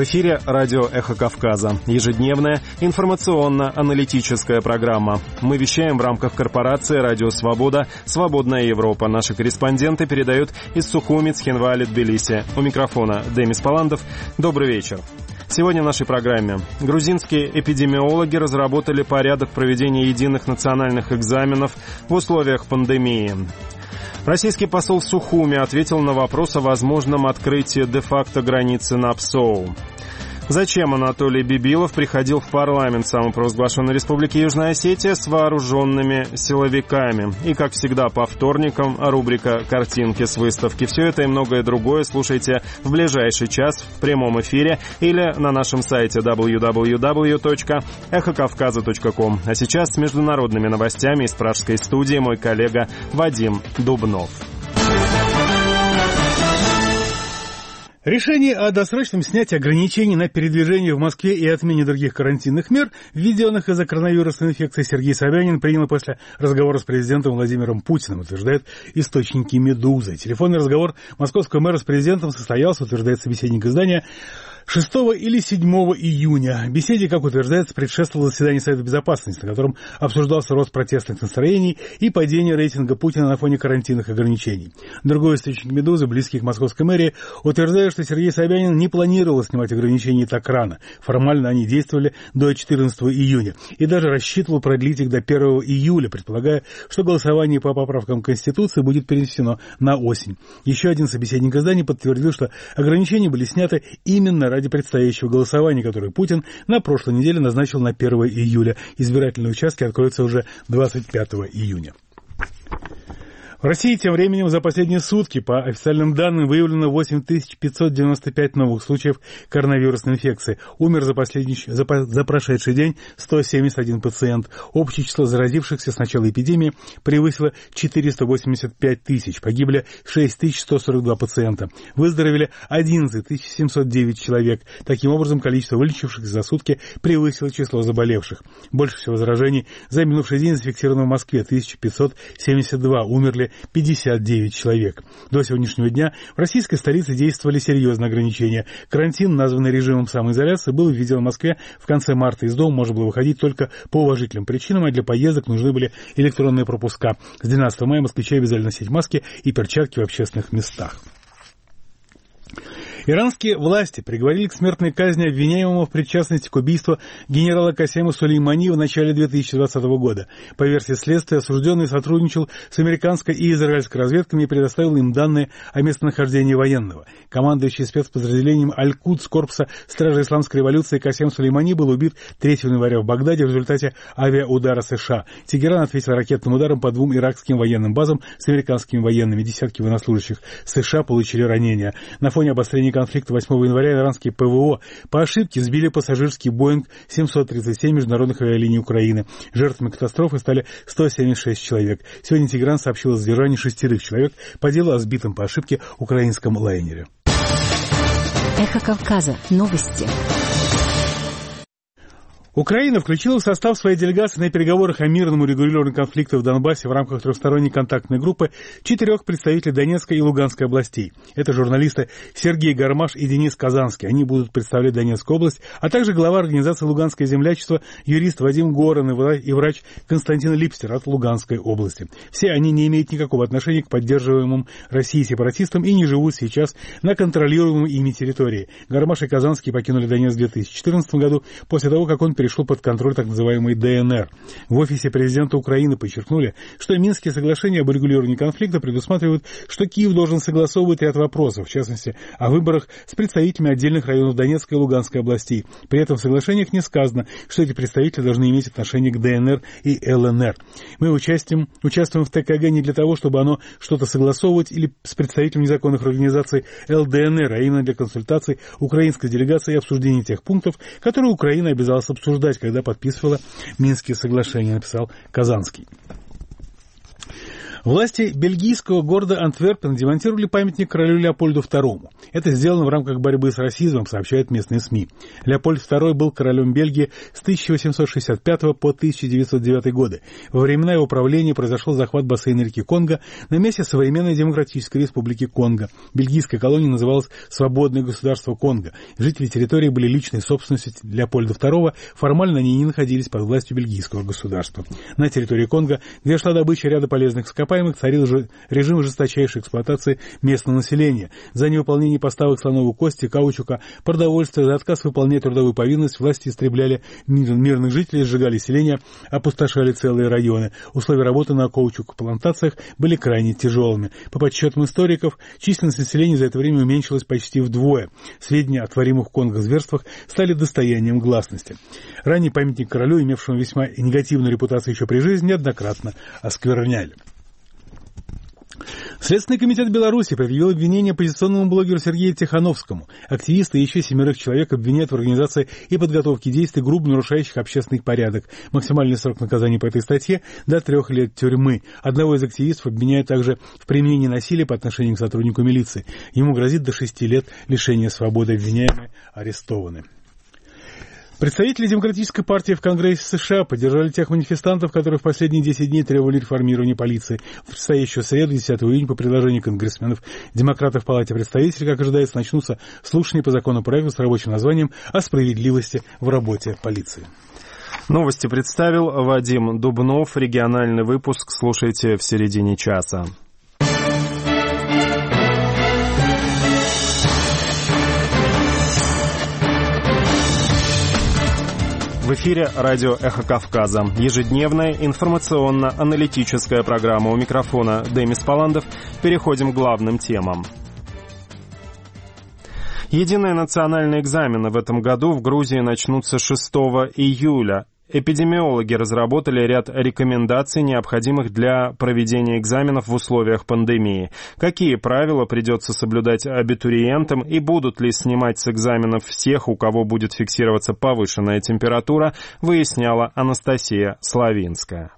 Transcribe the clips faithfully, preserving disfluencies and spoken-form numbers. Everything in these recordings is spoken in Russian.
В эфире радио «Эхо Кавказа». Ежедневная информационно-аналитическая программа. Мы вещаем в рамках корпорации «Радио Свобода», «Свободная Европа». Наши корреспонденты передают из Сухуми, Цхинвали, Тбилиси. У микрофона Демис Паландов. Добрый вечер. Сегодня в нашей программе. Грузинские эпидемиологи разработали порядок проведения единых национальных экзаменов в условиях пандемии. Российский посол в Сухуми ответил на вопрос о возможном открытии де-факто границы на Псоу. Зачем Анатолий Бибилов приходил в парламент самопровозглашенной Республики Южная Осетия с вооруженными силовиками? И, как всегда, по вторникам рубрика «Картинки с выставки». Все это и многое другое слушайте в ближайший час в прямом эфире или на нашем сайте дабл ю дабл ю дабл ю точка эхо кавказа точка ком. А сейчас с международными новостями из пражской студии мой коллега Вадим Дубнов. Решение о досрочном снятии ограничений на передвижение в Москве и отмене других карантинных мер, введенных из-за коронавирусной инфекции, Сергей Собянин принял после разговора с президентом Владимиром Путиным, утверждают источники «Медузы». Телефонный разговор московского мэра с президентом состоялся, утверждает собеседник издания, шестого или седьмого июня. Беседе, как утверждается, предшествовало заседание Совета Безопасности, на котором обсуждался рост протестных настроений и падение рейтинга Путина на фоне карантинных ограничений. Другой источник «Медузы», близкий к московской мэрии, утверждает, что Сергей Собянин не планировал снимать ограничения так рано. Формально они действовали до четырнадцатого июня. И даже рассчитывал продлить их до первого июля, предполагая, что голосование по поправкам Конституции будет перенесено на осень. Еще один собеседник издания подтвердил, что ограничения были сняты именно ради предстоящего голосования, которое Путин на прошлой неделе назначил на первого июля. Избирательные участки откроются уже двадцать пятого июня. В России тем временем за последние сутки, по официальным данным, выявлено восемь тысяч пятьсот девяносто пять новых случаев коронавирусной инфекции. Умер за, последний, за, за прошедший день сто семьдесят один пациент. Общее число заразившихся с начала эпидемии превысило четыреста восемьдесят пять тысяч. Погибли шесть тысяч сто сорок два пациента. Выздоровели одиннадцать тысяч семьсот девять человек. Таким образом, количество вылечившихся за сутки превысило число заболевших. Больше всего заражений за минувший день зафиксировано в Москве — тысяча пятьсот семьдесят два. Умерли пятьдесят девять человек. До сегодняшнего дня в российской столице действовали серьезные ограничения. Карантин, названный режимом самоизоляции, был введен в Москве в конце марта. Из дома можно было выходить только по уважительным причинам, а для поездок нужны были электронные пропуска. С двенадцатого мая москвичи обязали носить маски и перчатки в общественных местах. Иранские власти приговорили к смертной казни обвиняемого в причастности к убийству генерала Касема Сулеймани в начале две тысячи двадцатого года. По версии следствия, осужденный сотрудничал с американской и израильской разведками и предоставил им данные о местонахождении военного. Командующий спецподразделением Аль-Кудс корпуса Стражи Исламской революции Касем Сулеймани был убит третьего января в Багдаде в результате авиаудара США. Тегеран ответил ракетным ударом по двум иракским военным базам с американскими военными. Десятки военнослужащих США получили ранения. На фоне обострения конфликта восьмого января иранские ПВО по ошибке сбили пассажирский Боинг семьсот тридцать семь международных авиалиний Украины. Жертвами катастрофы стали сто семьдесят шесть человек. Сегодня Тегеран сообщил о задержании шестерых человек по делу о сбитом по ошибке украинском лайнере. Эхо Кавказа. Новости. Украина включила в состав своей делегации на переговорах о мирном урегулировании конфликта в Донбассе в рамках трехсторонней контактной группы четырех представителей Донецкой и Луганской областей. Это журналисты Сергей Гармаш и Денис Казанский. Они будут представлять Донецкую область, а также глава организации «Луганское землячество» юрист Вадим Горан и врач Константин Липстер от Луганской области. Все они не имеют никакого отношения к поддерживаемым Россией сепаратистам и не живут сейчас на контролируемой ими территории. Гармаш и Казанский покинули Донецк в две тысячи четырнадцатом году после того, как он перешел под контроль так называемой ДНР. В офисе президента Украины подчеркнули, что Минские соглашения об урегулировании конфликта предусматривают, что Киев должен согласовывать ряд вопросов, в частности, о выборах с представителями отдельных районов Донецкой и Луганской областей. При этом в соглашениях не сказано, что эти представители должны иметь отношение к ДНР и ЛНР. Мы участием, участвуем в ТКГ не для того, чтобы оно что-то согласовывать или с представителями незаконных организаций ЛДНР, а именно для консультаций украинской делегации и обсуждения тех пунктов, которые Украина обязалась обсуждать, когда подписывала Минские соглашения, написал Казанский. Власти бельгийского города Антверпен демонтировали памятник королю Леопольду второму. Это сделано в рамках борьбы с расизмом, сообщают местные СМИ. Леопольд второй был королем Бельгии с тысяча восемьсот шестьдесят пятого по тысяча девятьсот девятый годы. Во времена его правления произошел захват бассейна реки Конго на месте современной Демократической Республики Конго. Бельгийская колония называлась «Свободное государство Конго». Жители территории были личной собственностью Леопольда второго, формально они не находились под властью бельгийского государства. На территории Конго, где шла добыча ряда полезных ископаемых, царил же режим жесточайшей эксплуатации местного населения. За невыполнение поставок слоновой кости, каучука, продовольствия, за отказ выполнять трудовую повинность власти истребляли мир, мирных жителей, сжигали селения, опустошали целые районы. Условия работы на каучук-плантациях были крайне тяжелыми. По подсчетам историков, численность населения за это время уменьшилась почти вдвое. Сведения о творимых в Конго зверствах стали достоянием гласности. Ранний памятник королю, имевшему весьма негативную репутацию еще при жизни, неоднократно оскверняли. Следственный комитет Беларуси предъявил обвинение оппозиционному блогеру Сергею Тихановскому. Активисты и еще семерых человек обвиняют в организации и подготовке действий, грубо нарушающих общественный порядок. Максимальный срок наказания по этой статье – до трех лет тюрьмы. Одного из активистов обвиняют также в применении насилия по отношению к сотруднику милиции. Ему грозит до шести лет лишения свободы, обвиняемые арестованы. Представители Демократической партии в Конгрессе США поддержали тех манифестантов, которые в последние десять дней требовали реформирования полиции. В предстоящую среду, десятого июня, по предложению конгрессменов демократов в Палате представителей, как ожидается, начнутся слушания по законопроекту с рабочим названием «О справедливости в работе полиции». Новости представил Вадим Дубнов. Региональный выпуск слушайте в середине часа. В эфире радио «Эхо Кавказа». Ежедневная информационно-аналитическая программа. У микрофона Демис Паландов. Переходим к главным темам. Единые национальные экзамены в этом году в Грузии начнутся шестого июля. Эпидемиологи разработали ряд рекомендаций, необходимых для проведения экзаменов в условиях пандемии. Какие правила придется соблюдать абитуриентам и будут ли снимать с экзаменов всех, у кого будет фиксироваться повышенная температура, выясняла Анастасия Славинская.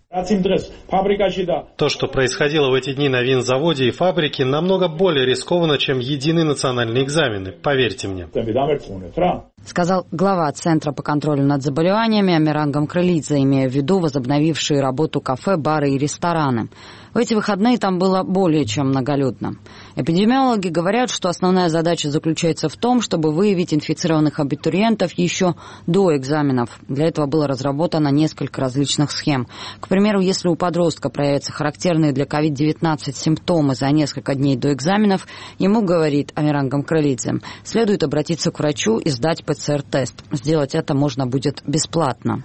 То, что происходило в эти дни на винзаводе и фабрике, намного более рискованно, чем единые национальные экзамены, поверьте мне. Сказал глава Центра по контролю над заболеваниями Амиран Крылидзе, имея в виду возобновившие работу кафе, бары и рестораны. В эти выходные там было более чем многолюдно. Эпидемиологи говорят, что основная задача заключается в том, чтобы выявить инфицированных абитуриентов еще до экзаменов. Для этого было разработано несколько различных схем. К примеру, если у подростка проявятся характерные для ковид девятнадцать симптомы за несколько дней до экзаменов, ему, говорит Амиран Крылидзе, следует обратиться к врачу и сдать ПЦР-тест. Сделать это можно будет бесплатно.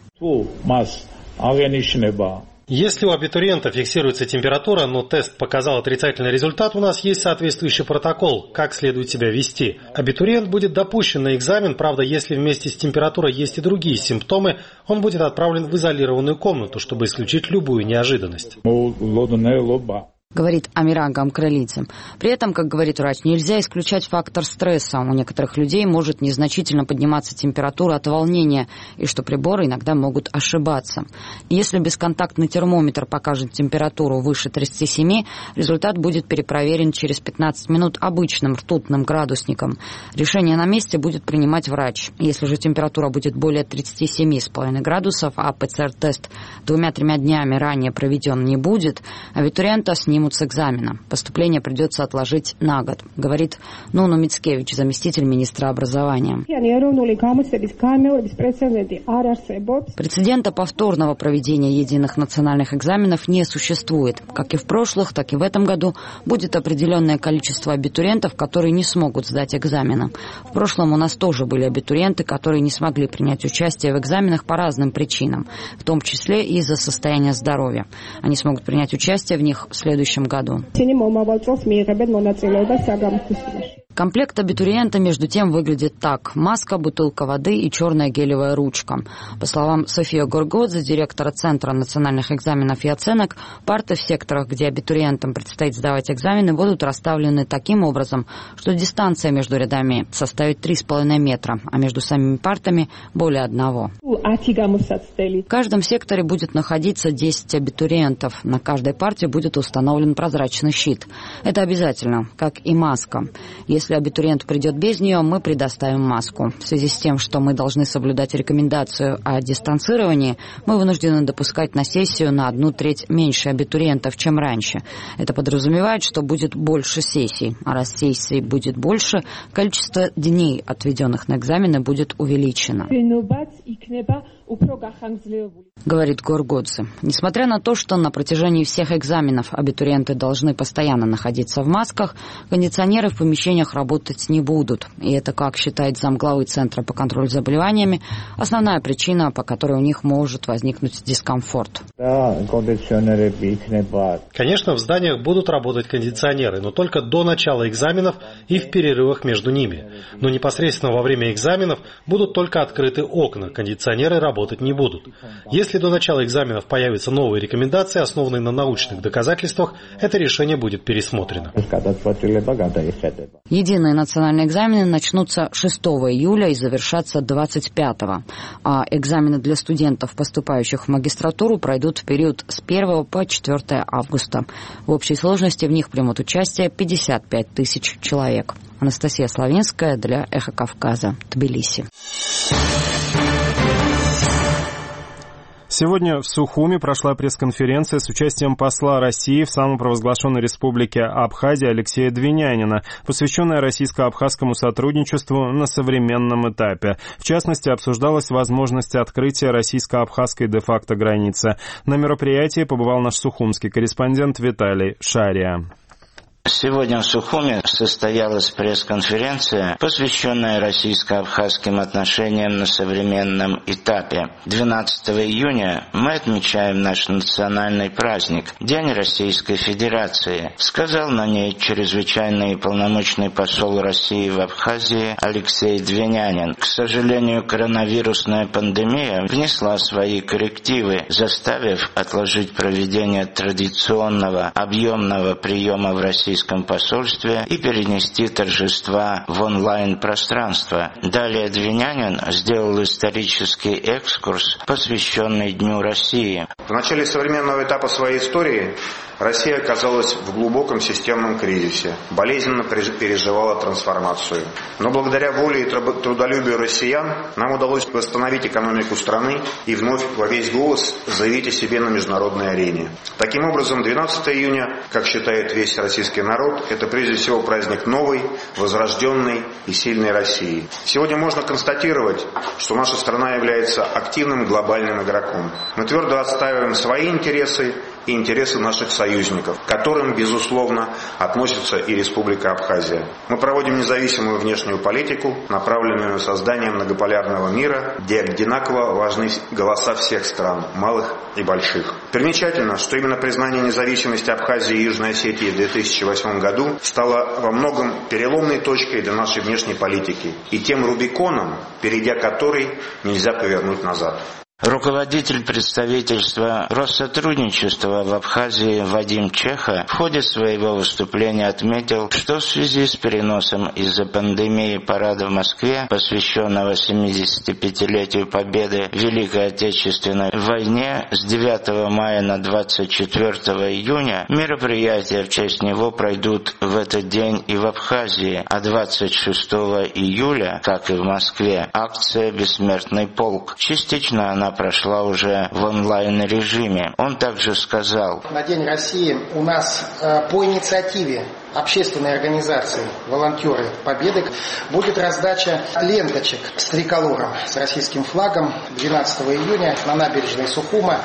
Если у абитуриента фиксируется температура, но тест показал отрицательный результат, у нас есть соответствующий протокол, как следует себя вести. Абитуриент будет допущен на экзамен, правда, если вместе с температурой есть и другие симптомы, он будет отправлен в изолированную комнату, чтобы исключить любую неожиданность. Говорит Амиран Крылидзе. При этом, как говорит врач, нельзя исключать фактор стресса. У некоторых людей может незначительно подниматься температура от волнения, и что приборы иногда могут ошибаться. Если бесконтактный термометр покажет температуру выше тридцати семи, результат будет перепроверен через пятнадцать минут обычным ртутным градусником. Решение на месте будет принимать врач. Если же температура будет более тридцати семи и пяти градусов, а ПЦР-тест двумя-тремя днями ранее проведен не будет, абитуриента снимут с экзамена. Поступление придется отложить на год, говорит Нуну Мицкевич, заместитель министра образования. Прецедента повторного проведения единых национальных экзаменов не существует. Как и в прошлых, так и в этом году будет определенное количество абитуриентов, которые не смогут сдать экзамены. В прошлом у нас тоже были абитуриенты, которые не смогли принять участие в экзаменах по разным причинам, в том числе и из-за состояния здоровья. Они смогут принять участие в них в следующем году. Комплект абитуриента, между тем, выглядит так. Маска, бутылка воды и черная гелевая ручка. По словам Софии Горгодзе, директора Центра национальных экзаменов и оценок, парты в секторах, где абитуриентам предстоит сдавать экзамены, будут расставлены таким образом, что дистанция между рядами составит три с половиной метра, а между самими партами более одного. В каждом секторе будет находиться десять абитуриентов. На каждой парте будет установлен прозрачный щит. Это обязательно, как и маска. Если абитуриент придет без нее, мы предоставим маску. В связи с тем, что мы должны соблюдать рекомендацию о дистанцировании, мы вынуждены допускать на сессию на одну треть меньше абитуриентов, чем раньше. Это подразумевает, что будет больше сессий. А раз сессий будет больше, количество дней, отведенных на экзамены, будет увеличено. Говорит Горгодзе. Несмотря на то, что на протяжении всех экзаменов абитуриенты должны постоянно находиться в масках, кондиционеры в помещениях работать не будут. И это, как считает замглавы Центра по контролю за заболеваниями, основная причина, по которой у них может возникнуть дискомфорт. Конечно, в зданиях будут работать кондиционеры, но только до начала экзаменов и в перерывах между ними. Но непосредственно во время экзаменов будут только открыты окна, кондиционеры работать не будут. Если до начала экзаменов появятся новые рекомендации, основанные на научных доказательствах, это решение будет пересмотрено. Единые национальные экзамены начнутся шестого июля и завершатся двадцать пятого, а экзамены для студентов, поступающих в магистратуру, пройдут в период с первого по четвёртое августа. В общей сложности в них примут участие пятьдесят пять тысяч человек. Анастасия Славинская для «Эхо Кавказа», Тбилиси. Сегодня в Сухуми прошла пресс-конференция с участием посла России в самопровозглашенной республике Абхазия Алексея Двинянина, посвященная российско-абхазскому сотрудничеству на современном этапе. В частности, обсуждалась возможность открытия российско-абхазской де-факто границы. На мероприятии побывал наш сухумский корреспондент Виталий Шария. Сегодня в Сухуми состоялась пресс-конференция, посвященная российско-абхазским отношениям на современном этапе. двенадцатого июня мы отмечаем наш национальный праздник – День Российской Федерации, сказал на ней чрезвычайный полномочный посол России в Абхазии Алексей Двинянин. К сожалению, коронавирусная пандемия внесла свои коррективы, заставив отложить проведение традиционного объемного приема в России в посольстве и перенести торжества в онлайн-пространство. Далее Двинянин сделал исторический экскурс, посвященный Дню России. В начале современного этапа своей истории Россия оказалась в глубоком системном кризисе, болезненно переживала трансформацию. Но благодаря воле и трудолюбию россиян нам удалось восстановить экономику страны и вновь во весь голос заявить о себе на международной арене. Таким образом, двенадцатого июня, как считает весь российский народ, это прежде всего праздник новой, возрожденной и сильной России. Сегодня можно констатировать, что наша страна является активным глобальным игроком. Мы твердо отстаиваем свои интересы и интересы наших союзников, к которым, безусловно, относится и Республика Абхазия. Мы проводим независимую внешнюю политику, направленную на создание многополярного мира, где одинаково важны голоса всех стран, малых и больших. Примечательно, что именно признание независимости Абхазии и Южной Осетии в две тысячи восьмом году стало во многом переломной точкой для нашей внешней политики и тем рубиконом, перейдя который нельзя повернуть назад. Руководитель представительства Россотрудничества в Абхазии Вадим Чеха в ходе своего выступления отметил, что в связи с переносом из-за пандемии парада в Москве, посвященного семидесятипятилетию победы в Великой Отечественной войне, с девятого мая на двадцать четвёртого июня, мероприятия в честь него пройдут в этот день и в Абхазии, а двадцать шестого июля, как и в Москве, акция «Бессмертный полк». Частично она прошла уже в онлайн-режиме. Он также сказал: на День России у нас э, по инициативе общественной организации «Волонтеры Победы» будет раздача ленточек с триколором, с российским флагом двенадцатого июня на набережной Сухума.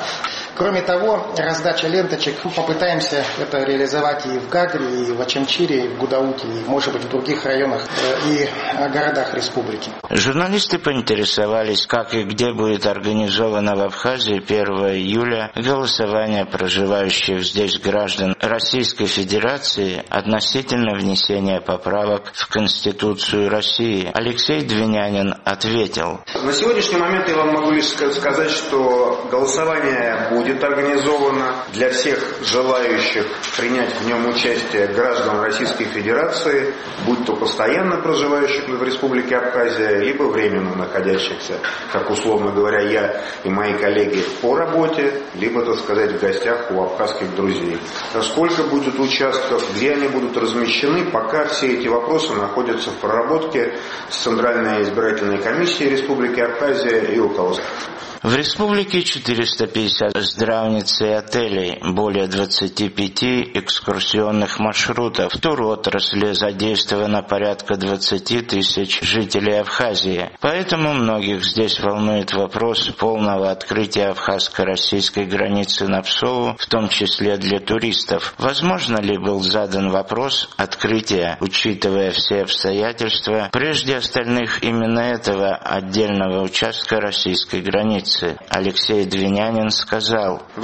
Кроме того, раздача ленточек, попытаемся это реализовать и в Гагре, и в Очамчире, и в Гудауте, и, может быть, в других районах и городах республики. Журналисты поинтересовались, как и где будет организовано в Абхазии первого июля голосование проживающих здесь граждан Российской Федерации относительно внесения поправок в Конституцию России. Алексей Двинянин ответил. На сегодняшний момент я вам могу лишь сказать, что голосование будет организовано для всех желающих принять в нем участие граждан Российской Федерации, будь то постоянно проживающих в Республике Абхазия, либо временно находящихся, как условно говоря, я и мои коллеги по работе, либо, так сказать, в гостях у абхазских друзей. Сколько будет участков, где они будут размещены, пока все эти вопросы находятся в проработке с Центральной избирательной комиссией Республики Абхазия и руководством. В республике четыреста пятьдесят здравниц и отелей, более двадцати пяти экскурсионных маршрутов. В туротрасли задействовано порядка двадцати тысяч жителей Абхазии. Поэтому многих здесь волнует вопрос полного открытия абхазско-российской границы на Псову, в том числе для туристов. Возможно ли был задан вопрос открытия, учитывая все обстоятельства, прежде остальных именно этого отдельного участка российской границы? Алексей Двинянин сказал. Вы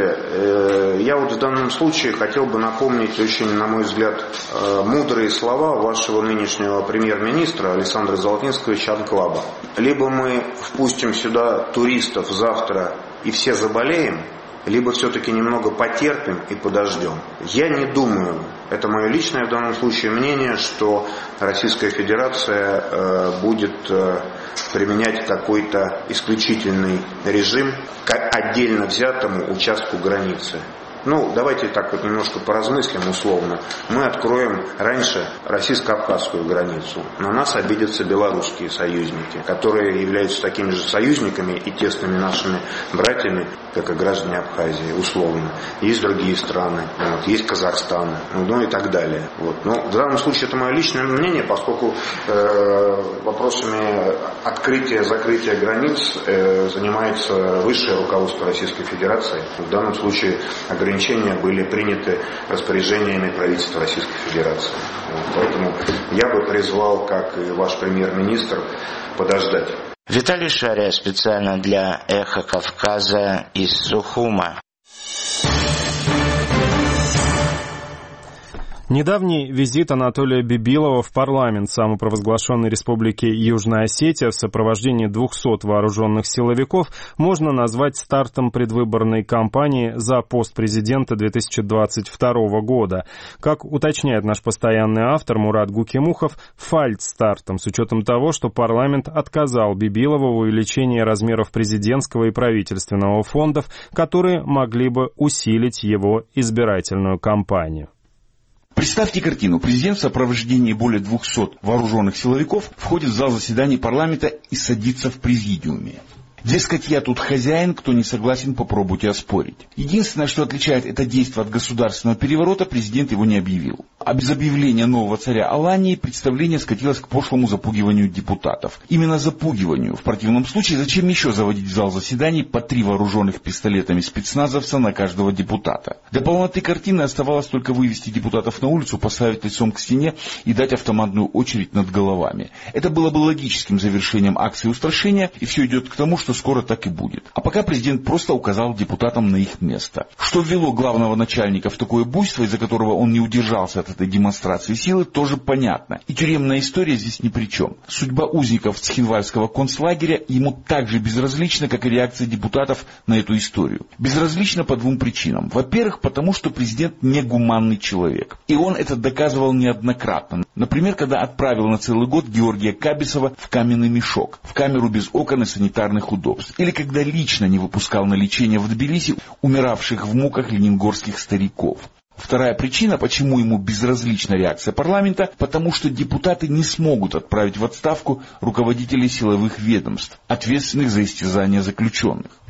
знаете, я вот в данном случае хотел бы напомнить очень, на мой взгляд, мудрые слова вашего нынешнего премьер-министра Александра Золотинского Анклаба. Либо мы впустим сюда туристов завтра и все заболеем, либо все-таки немного потерпим и подождем. Я не думаю, это мое личное в данном случае мнение, что Российская Федерация э, будет э, применять какой-то исключительный режим к отдельно взятому участку границы. Ну, давайте так вот немножко поразмыслим условно. Мы откроем раньше российско-абхазскую границу. На нас обидятся белорусские союзники, которые являются такими же союзниками и тесными нашими братьями, как и граждане Абхазии, условно. Есть другие страны, вот, есть Казахстан, ну и так далее. Вот. Но в данном случае это мое личное мнение, поскольку э, вопросами открытия, закрытия границ э, занимается высшее руководство Российской Федерации. В данном случае ограничения Ограничения были приняты распоряжениями правительства Российской Федерации. Вот, поэтому я бы призвал, как и ваш премьер-министр, подождать. Виталий Шария специально для «Эхо Кавказа» из Сухума. Недавний визит Анатолия Бибилова в парламент самопровозглашенной республики Южная Осетия в сопровождении двухсот вооруженных силовиков можно назвать стартом предвыборной кампании за пост президента две тысячи двадцать второго года. Как уточняет наш постоянный автор Мурат Гукимухов, фальстартом, с учетом того, что парламент отказал Бибилову в увеличении размеров президентского и правительственного фондов, которые могли бы усилить его избирательную кампанию. Представьте картину. Президент в сопровождении более двухсот вооруженных силовиков входит в зал заседаний парламента и садится в президиуме. Дескать, я тут хозяин, кто не согласен, попробуйте оспорить. Единственное, что отличает это действие от государственного переворота, президент его не объявил. А без объявления нового царя Алании представление скатилось к пошлому запугиванию депутатов. Именно запугиванию. В противном случае, зачем еще заводить в зал заседаний по три вооруженных пистолетами спецназовца на каждого депутата? Для полноты картины оставалось только вывести депутатов на улицу, поставить лицом к стене и дать автоматную очередь над головами. Это было бы логическим завершением акции устрашения, и все идет к тому, что скоро так и будет. А пока президент просто указал депутатам на их место. Что ввело главного начальника в такое буйство, из-за которого он не удержался от этой демонстрации силы, тоже понятно. И тюремная история здесь ни при чем. Судьба узников Цхинвальского концлагеря ему так же безразлична, как и реакция депутатов на эту историю. Безразлична по двум причинам. Во-первых, потому что президент не гуманный человек. И он это доказывал неоднократно. Например, когда отправил на целый год Георгия Кабисова в каменный мешок, в камеру без окон и санитарных удобств. Или когда лично не выпускал на лечение в Тбилиси умиравших в муках ленингорских стариков. Вторая причина, почему ему безразлична реакция парламента, потому что депутаты не смогут отправить в отставку руководителей силовых ведомств, ответственных за истязание заключенных.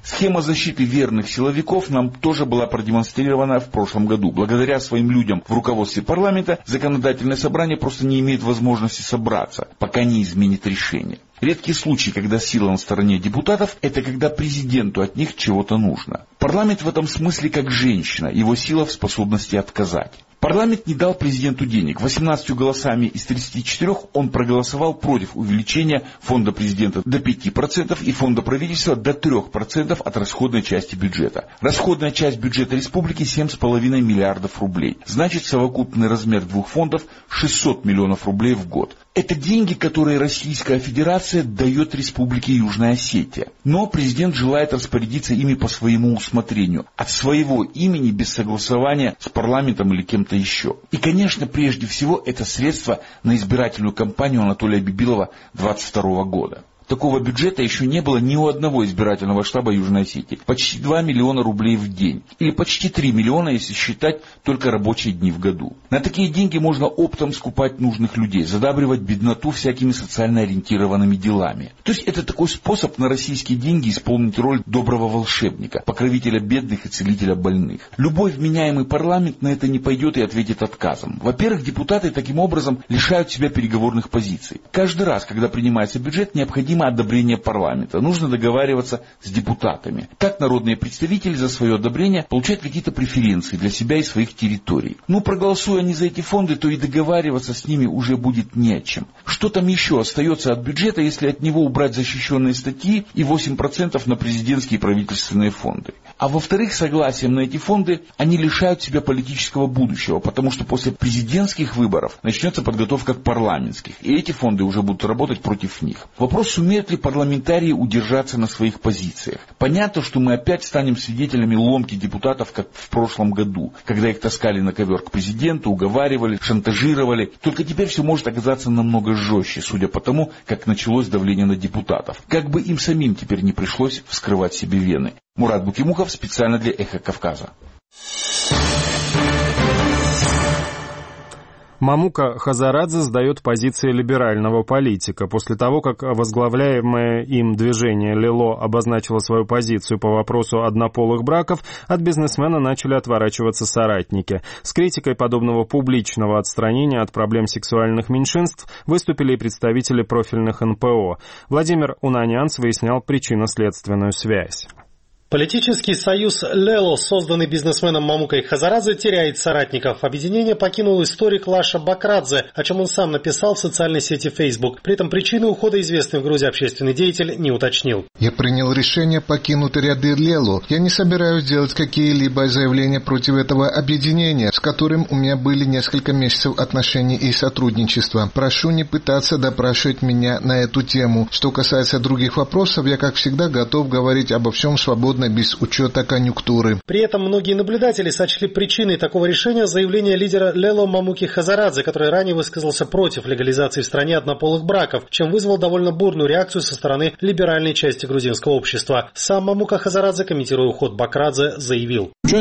Схема защиты верных силовиков нам тоже была продемонстрирована в прошлом году. Благодаря своим людям в руководстве парламента законодательное собрание просто не имеет возможности собраться, пока не изменит решение. Редкий случай, когда сила на стороне депутатов, это когда президенту от них чего-то нужно. Парламент в этом смысле как женщина, его сила в способности отказать. Парламент не дал президенту денег. восемнадцатью голосами из тридцати четырёх он проголосовал против увеличения фонда президента до пяти процентов и фонда правительства до трёх процентов от расходной части бюджета. Расходная часть бюджета республики семь с половиной миллиардов рублей. Значит, совокупный размер двух фондов шестьсот миллионов рублей в год. Это деньги, которые Российская Федерация дает Республике Южная Осетия. Но президент желает распорядиться ими по своему усмотрению, от своего имени, без согласования с парламентом или кем-то еще. И, конечно, прежде всего, это средства на избирательную кампанию Анатолия Бибилова двадцать второго года. Такого бюджета еще не было ни у одного избирательного штаба Южной Осетии. Почти два миллиона рублей в день. Или почти три миллиона, если считать только рабочие дни в году. На такие деньги можно оптом скупать нужных людей, задабривать бедноту всякими социально ориентированными делами. То есть это такой способ на российские деньги исполнить роль доброго волшебника, покровителя бедных и целителя больных. Любой вменяемый парламент на это не пойдет и ответит отказом. Во-первых, депутаты таким образом лишают себя переговорных позиций. Каждый раз, когда принимается бюджет, необходимо одобрение парламента. Нужно договариваться с депутатами. Как народные представители за свое одобрение получают какие-то преференции для себя и своих территорий. Ну, проголосуя они за эти фонды, то и договариваться с ними уже будет не о чем. Что там еще остается от бюджета, если от него убрать защищенные статьи и восемь процентов на президентские и правительственные фонды? А во-вторых, согласием на эти фонды они лишают себя политического будущего, потому что после президентских выборов начнется подготовка к парламентских, и эти фонды уже будут работать против них. Вопрос, сумеют ли парламентарии удержаться на своих позициях? Понятно, что мы опять станем свидетелями ломки депутатов, как в прошлом году, когда их таскали на ковер к президенту, уговаривали, шантажировали. Только теперь все может оказаться намного жестче, судя по тому, как началось давление на депутатов. Как бы им самим теперь не пришлось вскрывать себе вены. Мурат Букимухов специально для «Эхо Кавказа». Мамука Хазарадзе сдает позиции либерального политика. После того, как возглавляемое им движение «Лело» обозначило свою позицию по вопросу однополых браков, от бизнесмена начали отворачиваться соратники. С критикой подобного публичного отстранения от проблем сексуальных меньшинств выступили и представители профильных эн пэ о. Владимир Унанянц выяснял причинно-следственную связь. Политический союз «Лело», созданный бизнесменом Мамукой Хазарадзе, теряет соратников. Объединение покинул историк Лаша Бакрадзе, о чем он сам написал в социальной сети Facebook. При этом причины ухода известный в Грузии общественный деятель не уточнил. Я принял решение покинуть ряды «Лело». Я не собираюсь делать какие-либо заявления против этого объединения, с которым у меня были несколько месяцев отношений и сотрудничества. Прошу не пытаться допрашивать меня на эту тему. Что касается других вопросов, я, как всегда, готов говорить обо всем свободно, без учета конъюнктуры. При этом многие наблюдатели сочли причиной такого решения заявление лидера «Лело» Мамуки Хазарадзе, который ранее высказался против легализации в стране однополых браков, чем вызвал довольно бурную реакцию со стороны либеральной части грузинского общества. Сам Мамука Хазарадзе, комментируя уход Бакрадзе, заявил: Мы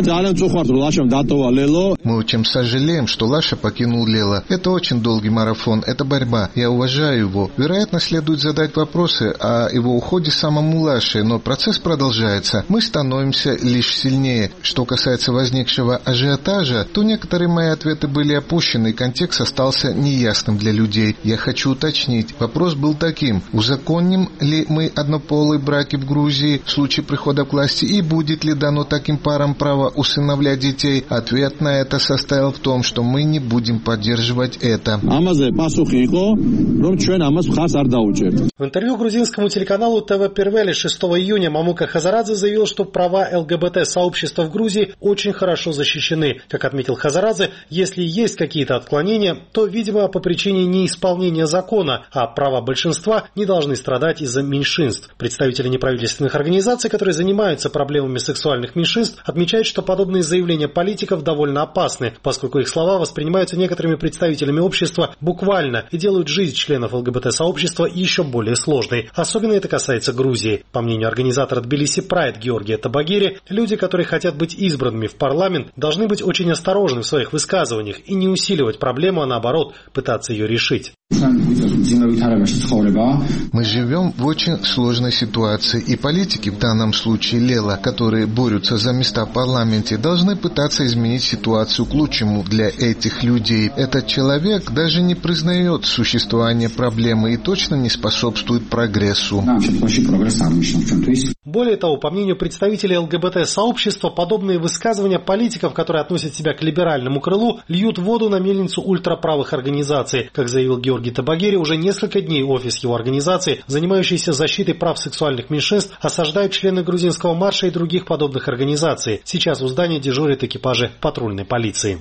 очень сожалеем, что Лаша покинул «Лело». Это очень долгий марафон, это борьба. Я уважаю его. Вероятно, следует задать вопросы о его уходе самому Лаше, но процесс продолжается. Мы становимся лишь сильнее. Что касается возникшего ажиотажа, то некоторые мои ответы были опущены, и контекст остался неясным для людей. Я хочу уточнить. Вопрос был таким: узаконим ли мы однополые браки в Грузии в случае прихода к власти, и будет ли дано таким парам право усыновлять детей? Ответ на это состоял в том, что мы не будем поддерживать это. В интервью грузинскому телеканалу тэ вэ Первели шестого июня Мамука Хазарадзе заявил, что права эл гэ бэ тэ-сообщества в Грузии очень хорошо защищены. Как отметил Хазарадзе, если есть какие-то отклонения, то, видимо, по причине неисполнения закона, а права большинства не должны страдать из-за меньшинств. Представители неправительственных организаций, которые занимаются проблемами сексуальных меньшинств, отмечают, что подобные заявления политиков довольно опасны, поскольку их слова воспринимаются некоторыми представителями общества буквально и делают жизнь членов эл гэ бэ тэ-сообщества еще более сложной. Особенно это касается Грузии. По мнению организатора Тбилиси Прайд Георгия Табагири, люди, которые хотят быть избранными в парламент, должны быть очень осторожны в своих высказываниях и не усиливать проблему, а наоборот, пытаться ее решить. Мы живем в очень сложной ситуации, и политики, в данном случае Лела, которые борются за места в парламенте, должны пытаться изменить ситуацию к лучшему для этих людей. Этот человек даже не признает существование проблемы и точно не способствует прогрессу. Более того, по мнению представителей ЛГБТ-сообщества, подобные высказывания политиков, которые относят себя к либеральному крылу, льют воду на мельницу ультраправых организаций. Как заявил Георгий Табагири, уже несколько дней офис его организации, занимающийся защитой прав сексуальных меньшинств, осаждают члены грузинского марша и других подобных организаций. Сейчас у здания дежурят экипажи патрульной полиции.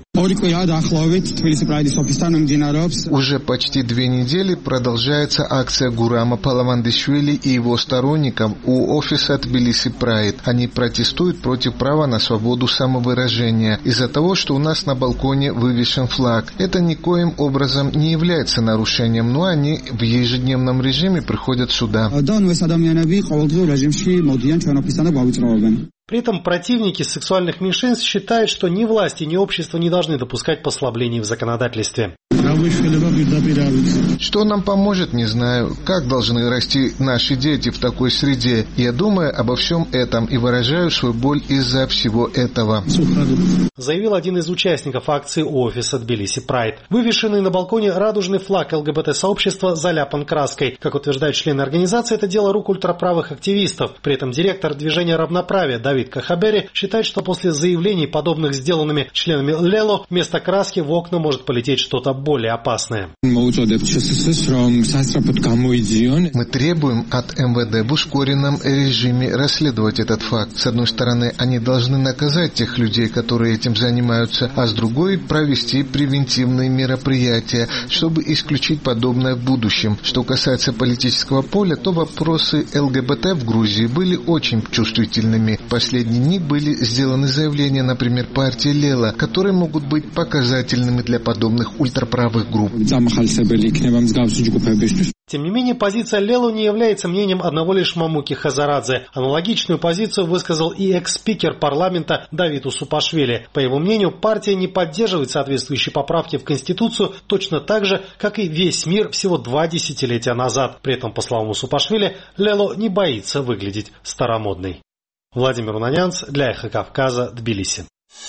Уже почти две недели продолжается акция Гурама Паламандишвили и его сторонников у офиса Тбилиси Прайд. Они протестуют против права на свободу самовыражения из-за того, что у нас на балконе вывешен флаг. Это никоим образом не является нарушением, но они в ежедневном режиме приходят сюда. При этом противники сексуальных меньшинств считают, что ни власти, ни общество не должны допускать послаблений в законодательстве. Что нам поможет, не знаю. Как должны расти наши дети в такой среде? Я думаю обо всем этом и выражаю свою боль из-за всего этого. Заявил один из участников акции у офиса Тбилиси Прайд. Вывешенный на балконе радужный флаг ЛГБТ-сообщества заляпан краской. Как утверждают члены организации, это дело рук ультраправых активистов. При этом директор движения равноправия Давид Кахабери считает, что после заявлений, подобных сделанными членами Лело, вместо краски в окна может полететь что-то более опасное. Мы требуем от эм вэ дэ в ускоренном режиме расследовать этот факт. С одной стороны, они должны наказать тех людей, которые этим занимаются, а с другой провести превентивные мероприятия, чтобы исключить подобное в будущем. Что касается политического поля, то вопросы ЛГБТ в Грузии были очень чувствительными. В последние дни были сделаны заявления, например, партии Лела, которые могут быть показательными для подобных ультраправых групп. Тем не менее, позиция Лело не является мнением одного лишь Мамуки Хазарадзе. Аналогичную позицию высказал и экс-спикер парламента Давид Усупашвили. По его мнению, партия не поддерживает соответствующие поправки в Конституцию точно так же, как и весь мир всего два десятилетия назад. При этом, по словам Усупашвили, Лело не боится выглядеть старомодной. Владимир Унанянц для Эхо Кавказа, Тбилиси.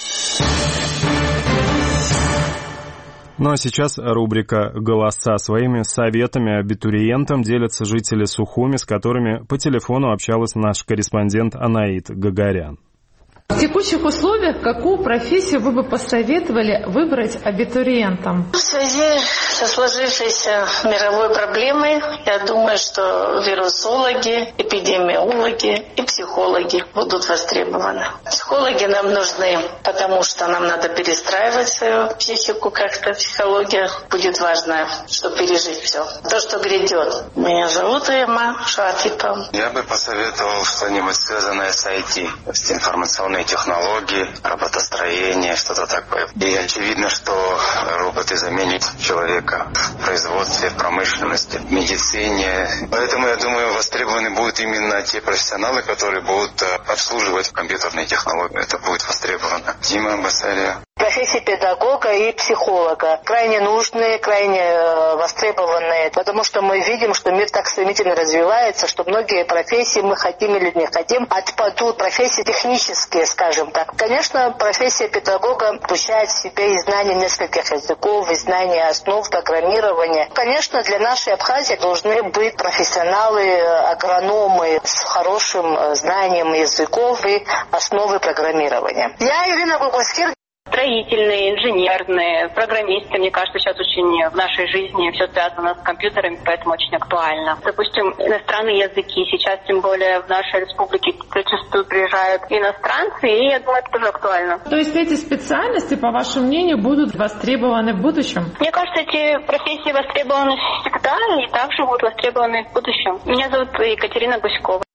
Ну а сейчас рубрика «Голоса». Своими советами абитуриентам делятся жители Сухуми, с которыми по телефону общалась наш корреспондент Анаит Гагарян. В текущих условиях какую профессию вы бы посоветовали выбрать абитуриентам? В связи со сложившейся мировой проблемой, я думаю, что вирусологи, эпидемиологи и психологи будут востребованы. Психологи нам нужны, потому что нам надо перестраивать свою психику как-то. Психология будет важна, чтобы пережить все. То, что грядет. Меня зовут Эмма Шатипа. Я бы посоветовал что-нибудь связанное с ай ти, с информационной технологии, роботостроение, что-то такое. И очевидно, что роботы заменят человека в производстве, в промышленности, в медицине. Поэтому, я думаю, востребованы будут именно те профессионалы, которые будут обслуживать компьютерные технологии. Это будет востребовано. Дима Басария. Профессии педагога и психолога. Крайне нужные, крайне востребованные, потому что мы видим, что мир так стремительно развивается, что многие профессии, мы хотим или не хотим, отпадут. Профессии технические, скажем так. Конечно, профессия педагога включает в себя и знание нескольких языков, и знание основ программирования. Конечно, для нашей Абхазии должны быть профессионалы, агрономы с хорошим знанием языков и основы программирования. Я Ирина Бабаскир. Строительные, инженерные, программисты, мне кажется, сейчас очень в нашей жизни все связано с компьютерами, поэтому очень актуально. Допустим, иностранные языки. Сейчас, тем более, в нашей республике зачастую приезжают иностранцы, и я думаю, это тоже актуально. То есть эти специальности, по вашему мнению, будут востребованы в будущем? Мне кажется, эти профессии востребованы всегда и также будут востребованы в будущем. Меня зовут Екатерина Гуськова.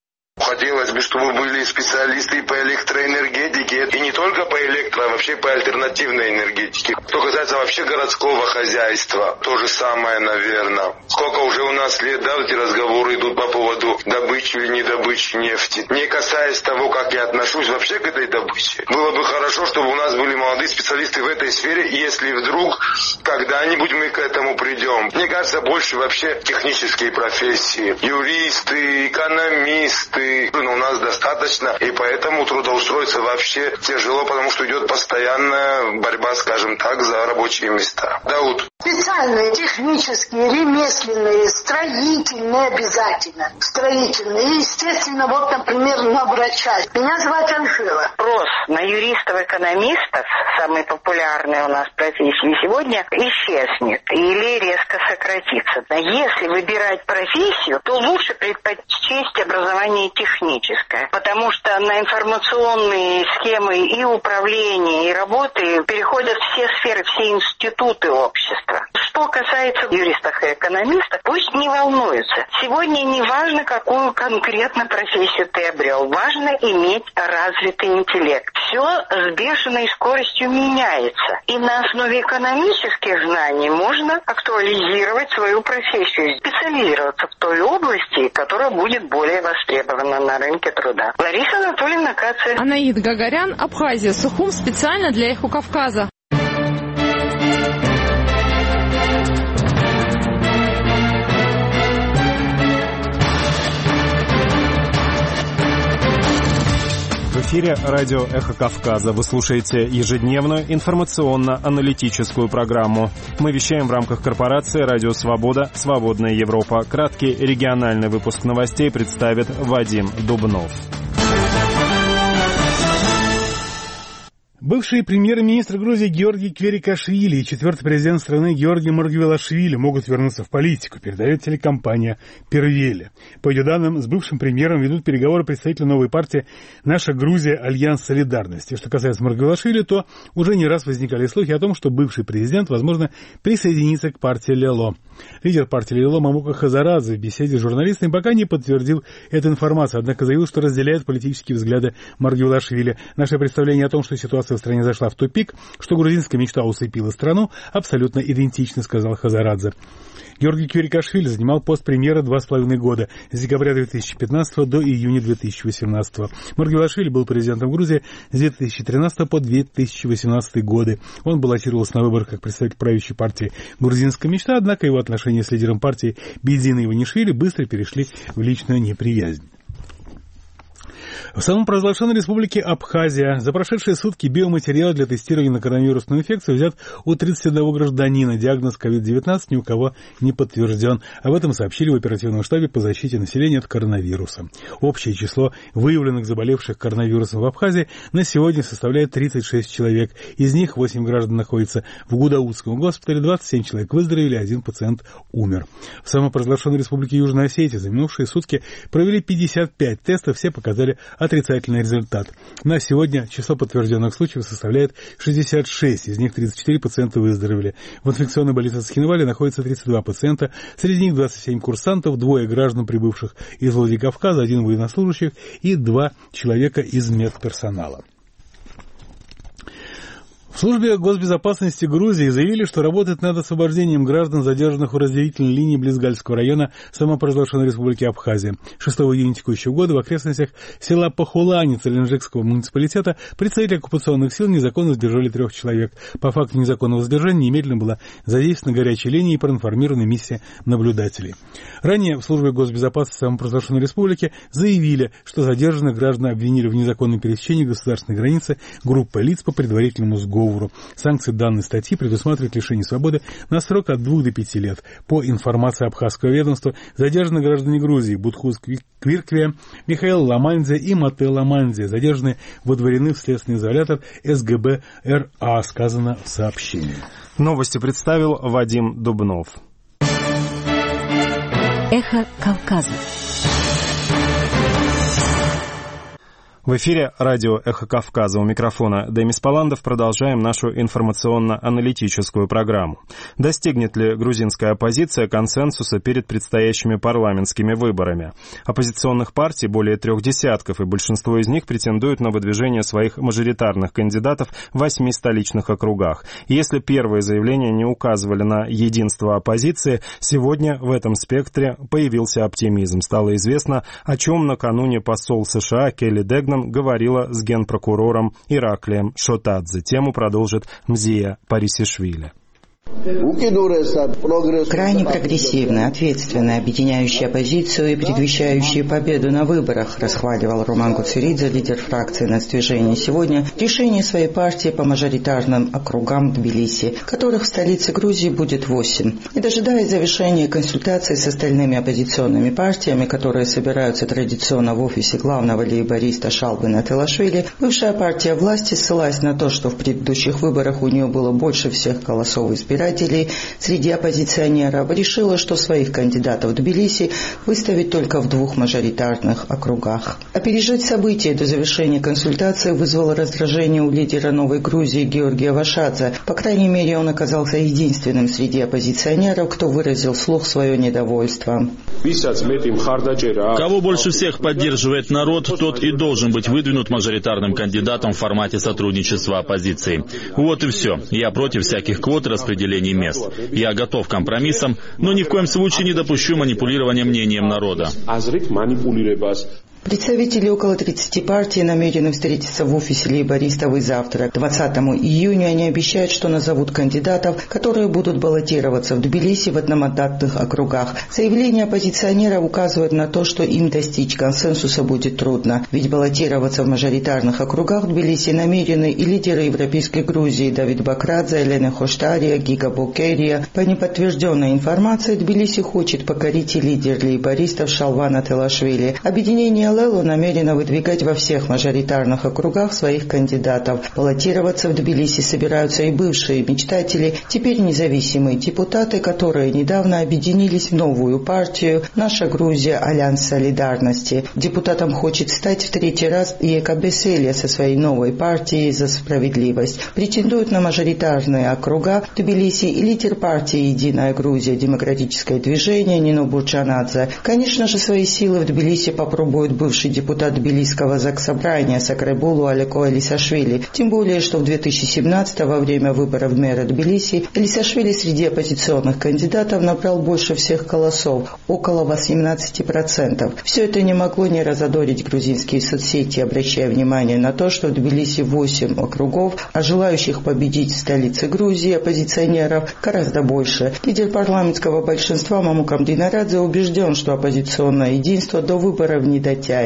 Хотелось бы, чтобы были специалисты по электроэнергетике, и не только по электро, а вообще по альтернативной энергетике. Что касается вообще городского хозяйства, то же самое, наверное. Сколько уже у нас лет, да, эти разговоры идут по поводу добычи или недобычи нефти. Не касаясь того, как я отношусь вообще к этой добыче. Было бы хорошо, чтобы у нас были молодые специалисты в этой сфере, если вдруг когда-нибудь мы к этому придем. Мне кажется, больше вообще технические профессии. Юристы, экономисты. Но у нас достаточно, и поэтому трудоустроиться вообще тяжело, потому что идет постоянная борьба, скажем так, за рабочие места. Дауд. Специальные, технические, ремесленные, строительные обязательно. Строительные. И, естественно, вот, например, на врача. Меня зовут Анжела. Спрос на юристов-экономистов, самые популярные у нас профессии сегодня, исчезнет или резко сократится. Если выбирать профессию, то лучше предпочесть образование техническое, потому что на информационные схемы и управления, и работы переходят все сферы, все институты общества. Что касается юристов и экономистов, пусть не волнуются. Сегодня не важно, какую конкретно профессию ты обрел. Важно иметь развитый интеллект. Все с бешеной скоростью меняется. И на основе экономических знаний можно актуализировать свою профессию, специализироваться в той области, которая будет более востребована на рынке труда. Лариса Анатольевна Кацер. Анаид Гагарян, Абхазия, Сухум, специально для Эхо Кавказа. В эфире радио «Эхо Кавказа». Вы слушаете ежедневную информационно-аналитическую программу. Мы вещаем в рамках корпорации «Радио Свобода. Свободная Европа». Краткий региональный выпуск новостей представит Вадим Дубнов. Бывший премьер-министр Грузии Георгий Кверикашвили и четвертый президент страны Георгий Маргвелашвили могут вернуться в политику, передает телекомпания «Первели». По ее данным, с бывшим премьером ведут переговоры представители новой партии «Наша Грузия. Альянс солидарности». Что касается Маргвелашвили, то уже не раз возникали слухи о том, что бывший президент, возможно, присоединится к партии Лело. Лидер партии Лело Мамука Хазарадзе в беседе с журналистами пока не подтвердил эту информацию, однако заявил, что разделяет политические взгляды Маргвелашвили. Наше представление о том, что ситуация в стране зашла в тупик, что грузинская мечта усыпила страну, абсолютно идентично, сказал Хазарадзе. Георгий Кверикашвили занимал пост премьера два с половиной года, с декабря две тысячи пятнадцатого до июня две тысячи восемнадцатого. Маргвелашвили был президентом Грузии с две тысячи тринадцатого по две тысячи восемнадцатый годы. Он баллотировался на выборах как представитель правящей партии «Грузинская мечта», однако его отношения с лидером партии Бидзиной Иванишвили быстро перешли в личную неприязнь. В самопровозглашенной республике Абхазия за прошедшие сутки биоматериал для тестирования на коронавирусную инфекцию взят у тридцати одного гражданина. Диагноз ковид девятнадцать ни у кого не подтвержден. Об этом сообщили в оперативном штабе по защите населения от коронавируса. Общее число выявленных заболевших коронавирусом в Абхазии на сегодня составляет тридцать шесть человек. Из них восемь граждан находятся в Гудаутском госпитале, двадцать семь человек выздоровели, один пациент умер. В самопровозглашенной республике Южная Осетия за минувшие сутки провели пятьдесят пять тестов, все показали отрицательный результат. На сегодня число подтвержденных случаев составляет шестьдесят шесть, из них тридцать четыре пациента выздоровели. В инфекционной больнице Цхинвали находится тридцать два пациента, среди них двадцать семь курсантов, двое граждан, прибывших из Владикавказа, один военнослужащих и два человека из медперсонала. В службе госбезопасности Грузии заявили, что работает над освобождением граждан, задержанных у разделительной линии близ Гальского района самопровозглашенной республики Абхазия. шестого июня текущего года в окрестностях села Пахулани Целенджикского муниципалитета представители оккупационных сил незаконно задержали трех человек. По факту незаконного задержания немедленно была задействована горячая линия и проинформирована миссия наблюдателей. Ранее в службе госбезопасности самопровозглашенной республики заявили, что задержанных граждан обвинили в незаконном пересечении государственной границы группой лиц по предварительному сговору. Санкции данной статьи предусматривают лишение свободы на срок от двух до пяти лет. По информации Абхазского ведомства, задержаны граждане Грузии Будхуз Квиркве, Михаил Ламандзе и Мате Ламандзе. Задержанные выдворены в следственный изолятор СГБ РА, сказано в сообщении. Новости представил Вадим Дубнов. Эхо Кавказа. В эфире радио «Эхо Кавказа». У микрофона Демис Паландов. Продолжаем нашу информационно-аналитическую программу. Достигнет ли грузинская оппозиция консенсуса перед предстоящими парламентскими выборами? Оппозиционных партий более трех десятков, и большинство из них претендуют на выдвижение своих мажоритарных кандидатов в восьми столичных округах. Если первые заявления не указывали на единство оппозиции, сегодня в этом спектре появился оптимизм. Стало известно, о чем накануне посол США Келли Дегнан говорила с генпрокурором Ираклием Шотадзе. Тему продолжит Мзия Парисишвили. Крайне прогрессивная, ответственная, объединяющая оппозицию и предвещающая победу на выборах, расхваливал Роман Гуцеридзе, лидер фракции «Нацдвижение сегодня», решение своей партии по мажоритарным округам Тбилиси, которых в столице Грузии будет восемь. Не дожидаясь завершения консультаций с остальными оппозиционными партиями, которые собираются традиционно в офисе главного лейбориста Шалбина Телашвили, бывшая партия власти, ссылаясь на то, что в предыдущих выборах у нее было больше всех голосов избирателей, среди оппозиционеров, решила, что своих кандидатов в Тбилиси выставит только в двух мажоритарных округах. Опережать события до завершения консультации вызвало раздражение у лидера Новой Грузии Георгия Вашадзе. По крайней мере, он оказался единственным среди оппозиционеров, кто выразил вслух свое недовольство. Кого больше всех поддерживает народ, тот и должен быть выдвинут мажоритарным кандидатом в формате сотрудничества оппозиции. Вот и все. Я против всяких квот и распределений мест. Я готов к компромиссам, но ни в коем случае не допущу манипулирования мнением народа. Представители около тридцати партий намерены встретиться в офисе лейбористов и завтра. двадцатого июня они обещают, что назовут кандидатов, которые будут баллотироваться в Тбилиси в одномандатных округах. Заявления оппозиционеров указывают на то, что им достичь консенсуса будет трудно, ведь баллотироваться в мажоритарных округах в Тбилиси намерены и лидеры Европейской Грузии Давид Бакрадзе, Елена Хоштария, Гига Бокерия. По неподтвержденной информации, Тбилиси хочет покорить и лидер лейбористов Шалвана Телашвили. Объединение Лело намерено выдвигать во всех мажоритарных округах своих кандидатов. Баллотироваться в Тбилиси собираются и бывшие мечтатели, теперь независимые депутаты, которые недавно объединились в новую партию «Наша Грузия. Альянс солидарности». Депутатом хочет стать в третий раз Ека Беселия со своей новой партией «За справедливость». Претендует на мажоритарные округа в Тбилиси и лидер партии «Единая Грузия. Демократическое движение» Нино Бурчанадзе. Конечно же, свои силы в Тбилиси попробует бывший депутат Тбилисского заксобрания Сакрабулу Алеко Элисашвили. Тем более, что в две тысячи семнадцатом во время выборов мэра Тбилиси Элисашвили среди оппозиционных кандидатов набрал больше всех голосов, около восемнадцати процентов. Все это не могло не разодорить грузинские соцсети, обращая внимание на то, что в Тбилиси восемь округов, а желающих победить в столице Грузии оппозиционеров гораздо больше. Лидер парламентского большинства Мамукам Динарадзе убежден, что оппозиционное единство до выборов не дотянет.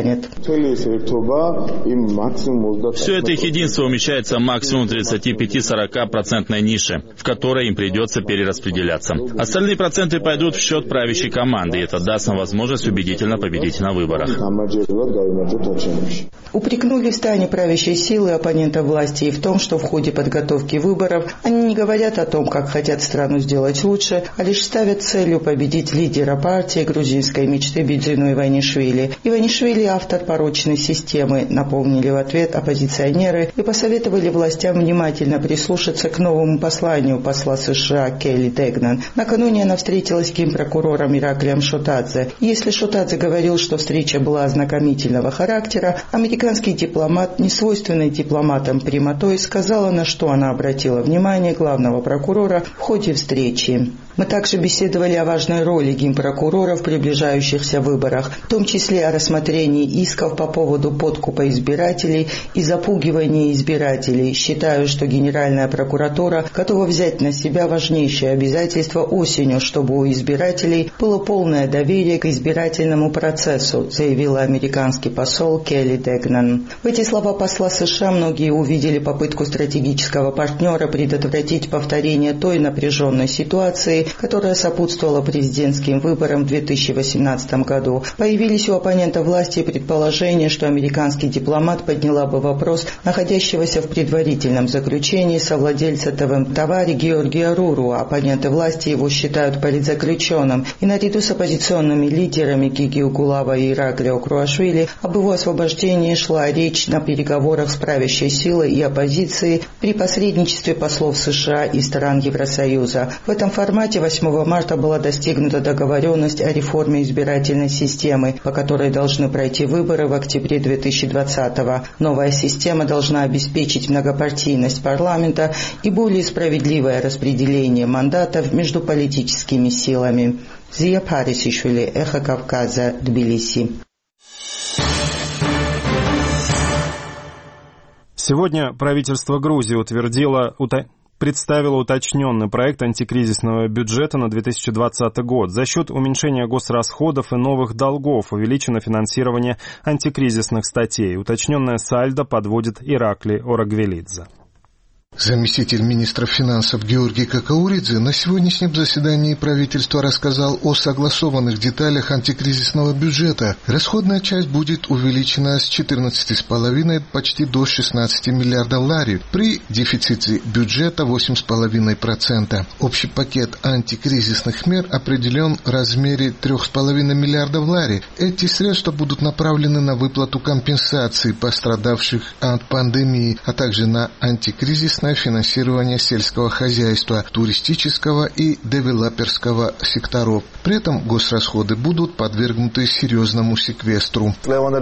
Все это их единство умещается максимум в тридцати пяти — сорока процентной нише, в которой им придется перераспределяться. Остальные проценты пойдут в счет правящей команды, и это даст нам возможность убедительно победить на выборах. Упрекнули в стане правящей силы оппонентов власти и в том, что в ходе подготовки выборов они не говорят о том, как хотят страну сделать лучше, а лишь ставят целью победить лидера партии грузинской мечты Бидзину Иванишвили. Иванишвили – автор порочной системы, напомнили в ответ оппозиционеры и посоветовали властям внимательно прислушаться к новому посланию посла США Келли Дегнан. Накануне она встретилась с генпрокурором Ираклием Шотадзе. Если Шотадзе говорил, что встреча была ознакомительного характера, американский дипломат, несвойственный дипломатам прямотой, сказала, на что она обратила внимание главного прокурора в ходе встречи. Мы также беседовали о важной роли генпрокурора в приближающихся выборах, в том числе о рассмотрении исков по поводу подкупа избирателей и запугивания избирателей. Считаю, что Генеральная прокуратура готова взять на себя важнейшее обязательство осенью, чтобы у избирателей было полное доверие к избирательному процессу, заявила американский посол Келли Дегнан. В эти слова посла США многие увидели попытку стратегического партнера предотвратить повторение той напряженной ситуации, которая сопутствовала президентским выборам в две тысячи восемнадцатом году. Появились у оппонента власти власти предположение, что американский дипломат подняла бы вопрос находящегося в предварительном заключении совладельца ТВ Товари Георгия Руру. Оппоненты власти его считают политзаключенным. И наряду с оппозиционными лидерами Гиги Угулава и Ираклио Круашвили об его освобождении шла речь на переговорах с правящей силой и оппозицией при посредничестве послов США и стран Евросоюза. В этом формате восьмого марта была достигнута договоренность о реформе избирательной системы, по которой должны пройти выборы в октябре две тысячи двадцатого. Новая система должна обеспечить многопартийность парламента и более справедливое распределение мандатов между политическими силами. Зия Парисишвили, Эхо Кавказа, Тбилиси. Сегодня правительство Грузии утвердило, ута... представило уточненный проект антикризисного бюджета на две тысячи двадцатый год. За счет уменьшения госрасходов и новых долгов увеличено финансирование антикризисных статей. Уточненное сальдо подводит Иракли Орагвелидзе. Заместитель министра финансов Георгий Какауридзе на сегодняшнем заседании правительства рассказал о согласованных деталях антикризисного бюджета. Расходная часть будет увеличена с четырнадцати с половиной почти до шестнадцати миллиардов лари, при дефиците бюджета восемь с половиной процентов. Общий пакет антикризисных мер определен в размере трех с половиной миллиардов лари. Эти средства будут направлены на выплату компенсаций пострадавших от пандемии, а также на антикризисное финансирование сельского хозяйства, туристического и девелоперского секторов. При этом госрасходы будут подвергнуты серьезному секвестру.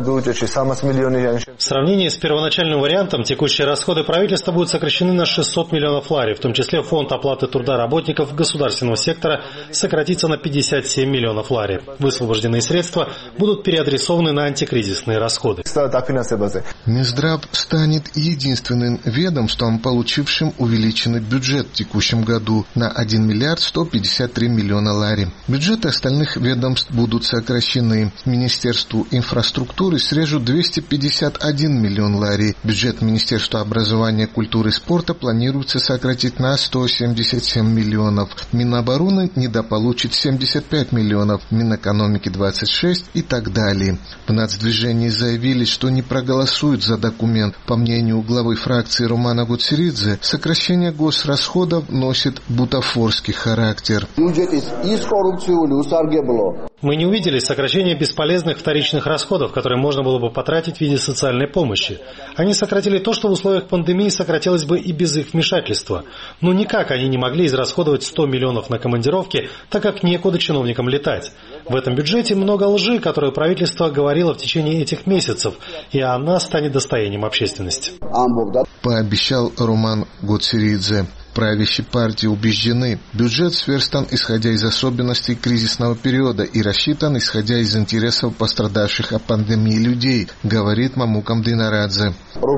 В сравнении с первоначальным вариантом, текущие расходы правительства будут сокращены на шестьсот миллионов лари, в том числе фонд оплаты труда работников государственного сектора сократится на пятьдесят семь миллионов лари. Высвобожденные средства будут переадресованы на антикризисные расходы. Минздрав станет единственным ведомством, получившим увеличенный бюджет в текущем году на один миллиард сто пятьдесят три миллиона лари. Бюджеты остальных ведомств будут сокращены. Министерству инфраструктуры срежут двести пятьдесят один миллион лари. Бюджет Министерства образования, культуры и спорта планируется сократить на сто семьдесят семь миллионов. Минобороны недополучит семьдесят пять миллионов, Минэкономики двадцать шесть и так далее. В нацдвижении заявили, что не проголосуют за документ. По мнению главы фракции Романа Гуцеридзе, сокращение госрасходов носит бутафорский характер. Мы не увидели сокращения бесполезных вторичных расходов, которые можно было бы потратить в виде социальной помощи. Они сократили то, что в условиях пандемии сократилось бы и без их вмешательства. Но никак они не могли израсходовать сто миллионов на командировки, так как некуда чиновникам летать. В этом бюджете много лжи, которую правительство говорило в течение этих месяцев, и она станет достоянием общественности. Пообещал Роман Гуцеридзе. Правящие партии убеждены, бюджет сверстан исходя из особенностей кризисного периода и рассчитан исходя из интересов пострадавших от пандемии людей, говорит Мамукам Динарадзе.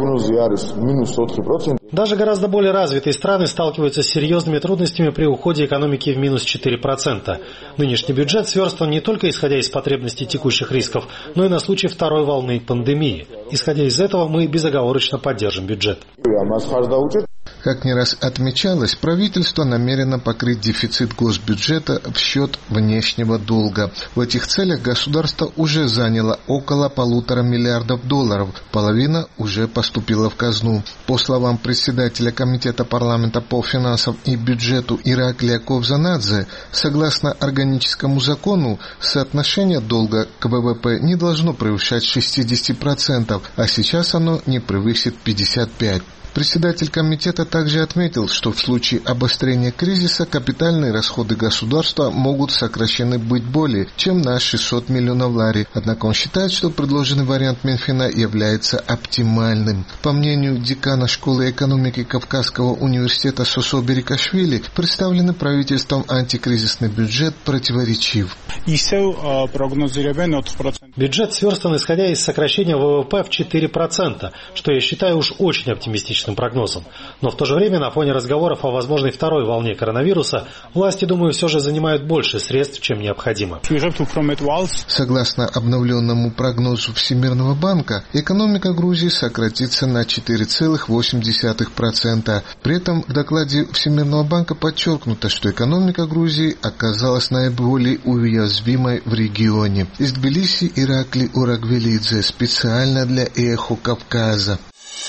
Даже гораздо более развитые страны сталкиваются с серьезными трудностями при уходе экономики в минус четыре процента. Нынешний бюджет сверстан не только исходя из потребностей текущих рисков, но и на случай второй волны пандемии. Исходя из этого, мы безоговорочно поддержим бюджет. Как не раз отмечалось, правительство намерено покрыть дефицит госбюджета в счет внешнего долга. В этих целях государство уже заняло около полутора миллиардов долларов, половина уже поступила в казну. По словам председателя Комитета парламента по финансам и бюджету Ираклия Ковзанадзе, согласно органическому закону, соотношение долга к ВВП не должно превышать шестьдесят процентов, а сейчас оно не превысит пятьдесят пять процентов. Председатель комитета также отметил, что в случае обострения кризиса капитальные расходы государства могут сокращены быть более чем на шестьсот миллионов лари. Однако он считает, что предложенный вариант Минфина является оптимальным. По мнению декана школы экономики Кавказского университета Сосо Берикашвили, представленный правительством антикризисный бюджет противоречив. Бюджет сверстан исходя из сокращения ВВП в четыре процента, что я считаю уж очень оптимистично. оптимистичным прогнозам. Но в то же время на фоне разговоров о возможной второй волне коронавируса власти, думаю, все же занимают больше средств, чем необходимо. Согласно обновленному прогнозу Всемирного банка, экономика Грузии сократится на четыре целых восемь десятых процента. При этом в докладе Всемирного банка подчеркнуто, что экономика Грузии оказалась наиболее уязвимой в регионе. Из Тбилиси Иракли Урагвелидзе специально для «Эхо Кавказа».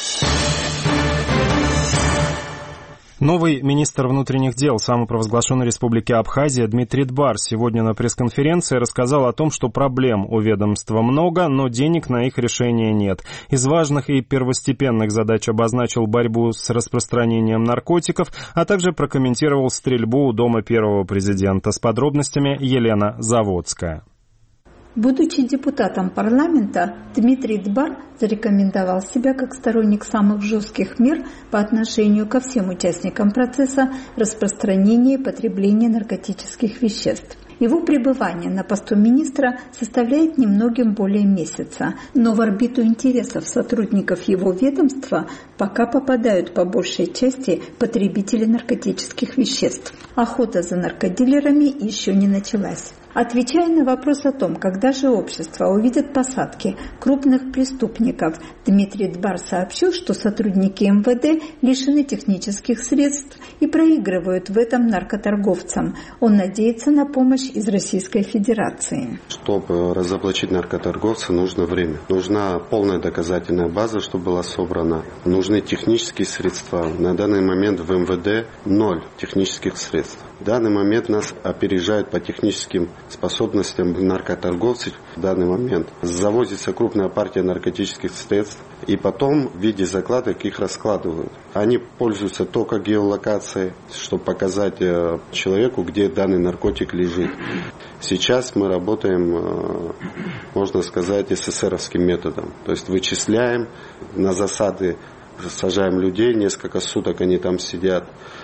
Новый министр внутренних дел самопровозглашенной республики Абхазия Дмитрий Дбар сегодня на пресс-конференции рассказал о том, что проблем у ведомства много, но денег на их решение нет. Из важных и первостепенных задач обозначил борьбу с распространением наркотиков, а также прокомментировал стрельбу у дома первого президента. С подробностями Елена Заводская. Будучи депутатом парламента, Дмитрий Дбар зарекомендовал себя как сторонник самых жестких мер по отношению ко всем участникам процесса распространения и потребления наркотических веществ. Его пребывание на посту министра составляет немногим более месяца, но в орбиту интересов сотрудников его ведомства пока попадают по большей части потребители наркотических веществ. Охота за наркодилерами еще не началась. Отвечая на вопрос о том, когда же общество увидит посадки крупных преступников, Дмитрий Дбар сообщил, что сотрудники эм вэ дэ лишены технических средств и проигрывают в этом наркоторговцам. Он надеется на помощь из Российской Федерации. Чтобы разоблачить наркоторговца, нужно время. Нужна полная доказательная база, чтобы была собрана. Нужны технические средства. На данный момент в эм вэ дэ ноль технических средств. В данный момент нас опережают по техническим способностям наркоторговцы. В данный момент завозится крупная партия наркотических средств, и потом в виде закладок их раскладывают. Они пользуются только геолокацией, чтобы показать человеку, где данный наркотик лежит. Сейчас мы работаем, можно сказать, эс эс эровским методом. То есть вычисляем, на засады сажаем людей, несколько суток они там сидят.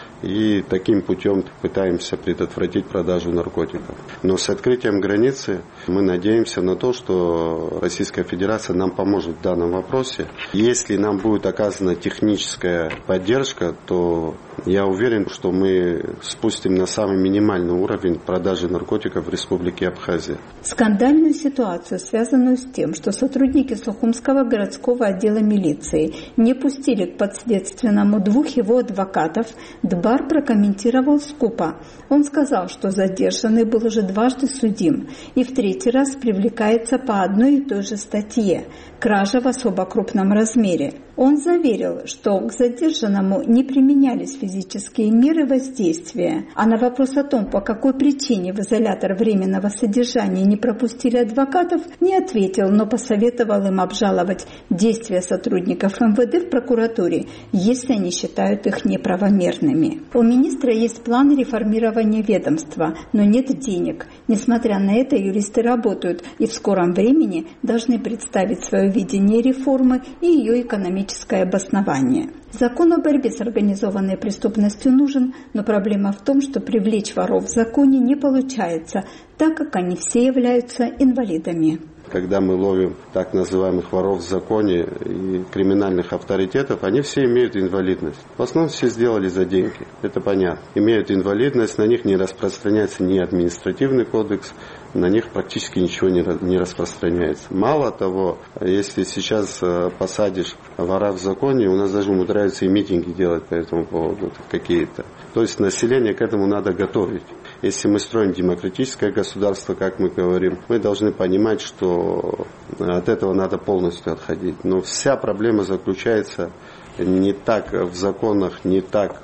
И таким путем пытаемся предотвратить продажу наркотиков. Но с открытием границы мы надеемся на то, что Российская Федерация нам поможет в данном вопросе. Если нам будет оказана техническая поддержка, то я уверен, что мы спустим на самый минимальный уровень продажи наркотиков в Республике Абхазия. Скандальную ситуацию, связанную с тем, что сотрудники Сухумского городского отдела милиции не пустили к подследственному двух его адвокатов, Дбар прокомментировал скупо. Он сказал, что задержанный был уже дважды судим и в третий раз привлекается по одной и той же статье – кража в особо крупном размере. Он заверил, что к задержанному не применялись физические меры воздействия, а на вопрос о том, по какой причине в изолятор временного содержания не пропустили адвокатов, не ответил, но посоветовал им обжаловать действия сотрудников эм вэ дэ в прокуратуре, если они считают их неправомерными. У министра есть план реформирования ведомства, но нет денег. Несмотря на это, юристы работают и в скором времени должны представить свое видение реформы и ее экономическое обоснование. Закон о борьбе с организованной преступностью нужен, но проблема в том, что привлечь воров в законе не получается, так как они все являются инвалидами. Когда мы ловим так называемых воров в законе и криминальных авторитетов, они все имеют инвалидность. В основном все сделали за деньги, это понятно. Имеют инвалидность, на них не распространяется ни административный кодекс, на них практически ничего не, не распространяется. Мало того, если сейчас посадишь вора в законе, у нас даже умудряются и митинги делать по этому поводу какие-то. То есть население к этому надо готовить. Если мы строим демократическое государство, как мы говорим, мы должны понимать, что от этого надо полностью отходить. Но вся проблема заключается не так в законах, не так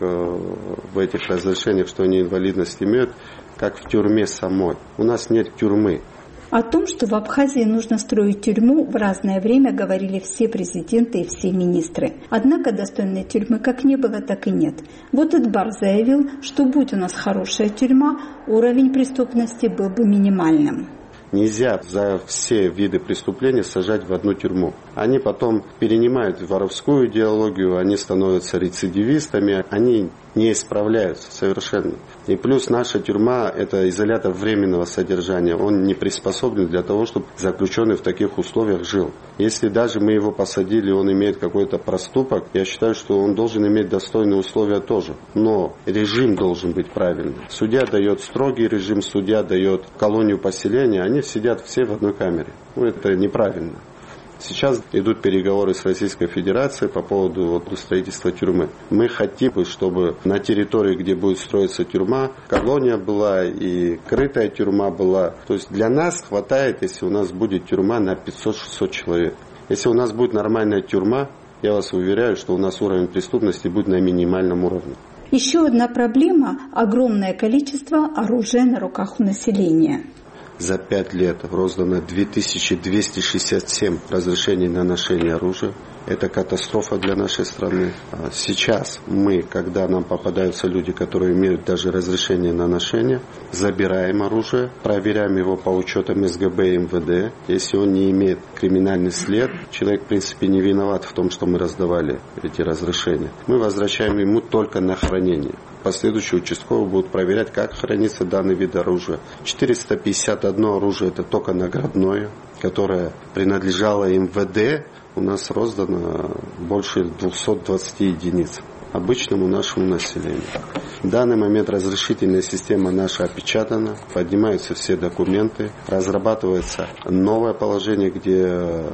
в этих разрешениях, что они инвалидность имеют, как в тюрьме самой. У нас нет тюрьмы. О том, что в Абхазии нужно строить тюрьму, в разное время говорили все президенты и все министры. Однако достойной тюрьмы как не было, так и нет. Вот Эдбар заявил, что будь у нас хорошая тюрьма, уровень преступности был бы минимальным. Нельзя за все виды преступления сажать в одну тюрьму. Они потом перенимают воровскую идеологию, они становятся рецидивистами, они не исправляются совершенно. И плюс наша тюрьма – это изолятор временного содержания. Он не приспособлен для того, чтобы заключенный в таких условиях жил. Если даже мы его посадили, он имеет какой-то проступок, я считаю, что он должен иметь достойные условия тоже. Но режим должен быть правильный. Судья дает строгий режим, судья дает колонию поселения, они сидят все в одной камере. Ну, это неправильно. Сейчас идут переговоры с Российской Федерацией по поводу вот, строительства тюрьмы. Мы хотим, чтобы на территории, где будет строиться тюрьма, колония была и крытая тюрьма была. То есть для нас хватает, если у нас будет тюрьма на пятьсот-шестьсот человек. Если у нас будет нормальная тюрьма, я вас уверяю, что у нас уровень преступности будет на минимальном уровне. Еще одна проблема – огромное количество оружия на руках у населения. За пять лет роздано две тысячи двести шестьдесят семь разрешений на ношение оружия. Это катастрофа для нашей страны. Сейчас мы, когда нам попадаются люди, которые имеют даже разрешение на ношение, забираем оружие, проверяем его по учетам эс гэ бэ и эм вэ дэ. Если он не имеет криминальный след, человек, в принципе, не виноват в том, что мы раздавали эти разрешения. Мы возвращаем ему только на хранение. Последующие участковые будут проверять, как хранится данный вид оружия. четыреста пятьдесят одно оружие – это только наградное, которое принадлежало эм вэ дэ. У нас роздано больше двести двадцать единиц обычному нашему населению. В данный момент разрешительная система наша опечатана, поднимаются все документы, разрабатывается новое положение, где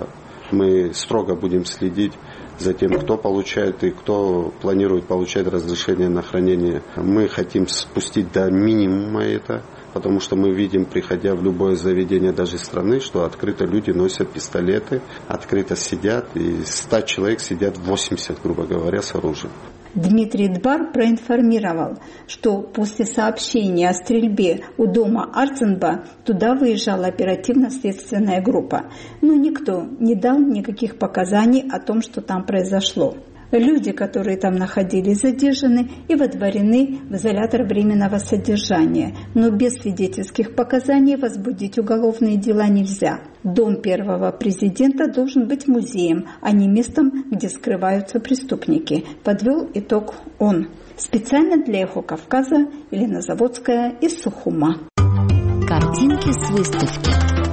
мы строго будем следить за тем, кто получает и кто планирует получать разрешение на хранение. Мы хотим спустить до минимума это, потому что мы видим, приходя в любое заведение даже страны, что открыто люди носят пистолеты, открыто сидят, и ста человек сидят восемьдесят, грубо говоря, с оружием. Дмитрий Дбар проинформировал, что после сообщения о стрельбе у дома Арценба туда выезжала оперативно-следственная группа, но никто не дал никаких показаний о том, что там произошло. Люди, которые там находились, задержаны и водворены в изолятор временного содержания, но без свидетельских показаний возбудить уголовные дела нельзя. Дом первого президента должен быть музеем, а не местом, где скрываются преступники, подвел итог он. Специально для «Эхо Кавказа» Елена Заводская из Сухума. Картинки с выставки.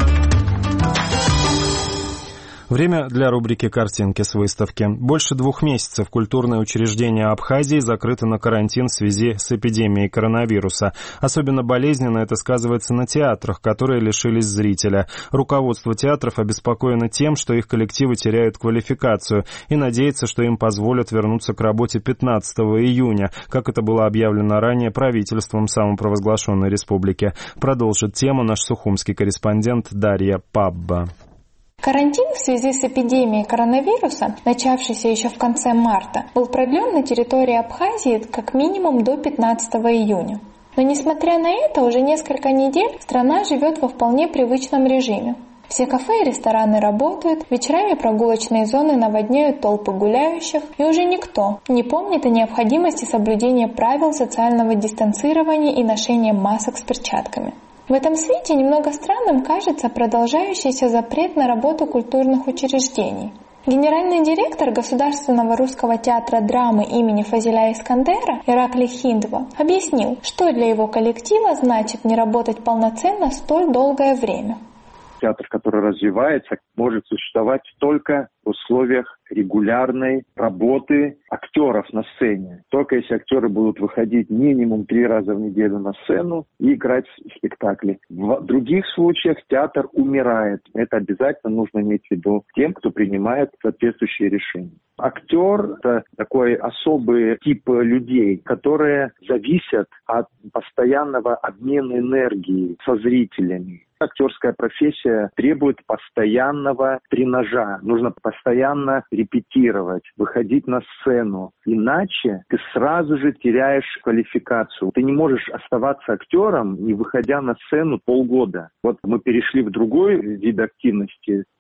Время для рубрики «Картинки с выставки». Больше двух месяцев культурные учреждения Абхазии закрыты на карантин в связи с эпидемией коронавируса. Особенно болезненно это сказывается на театрах, которые лишились зрителя. Руководство театров обеспокоено тем, что их коллективы теряют квалификацию, и надеется, что им позволят вернуться к работе пятнадцатого июня, как это было объявлено ранее правительством самопровозглашенной республики. Продолжит тему наш сухумский корреспондент Дарья Пабба. Карантин в связи с эпидемией коронавируса, начавшийся еще в конце марта, был продлен на территории Абхазии как минимум до пятнадцатого июня. Но несмотря на это, уже несколько недель страна живет во вполне привычном режиме. Все кафе и рестораны работают, вечерами прогулочные зоны наводняют толпы гуляющих, и уже никто не помнит о необходимости соблюдения правил социального дистанцирования и ношения масок с перчатками. В этом свете немного странным кажется продолжающийся запрет на работу культурных учреждений. Генеральный директор Государственного русского театра драмы имени Фазиля Искандера Ираклий Хиндва объяснил, что для его коллектива значит не работать полноценно столь долгое время. Театр, который развивается, может существовать только в условиях регулярной работы актеров на сцене. Только если актеры будут выходить минимум три раза в неделю на сцену и играть спектакли. В других случаях театр умирает. Это обязательно нужно иметь в виду тем, кто принимает соответствующие решения. Актер – это такой особый тип людей, которые зависят от постоянного обмена энергией со зрителями. Актерская профессия требует постоянного тренажа. Нужно постоянно репетировать, выходить на сцену. Иначе ты сразу же теряешь квалификацию. Ты не можешь оставаться актером, не выходя на сцену полгода. Вот мы перешли в другой вид активности.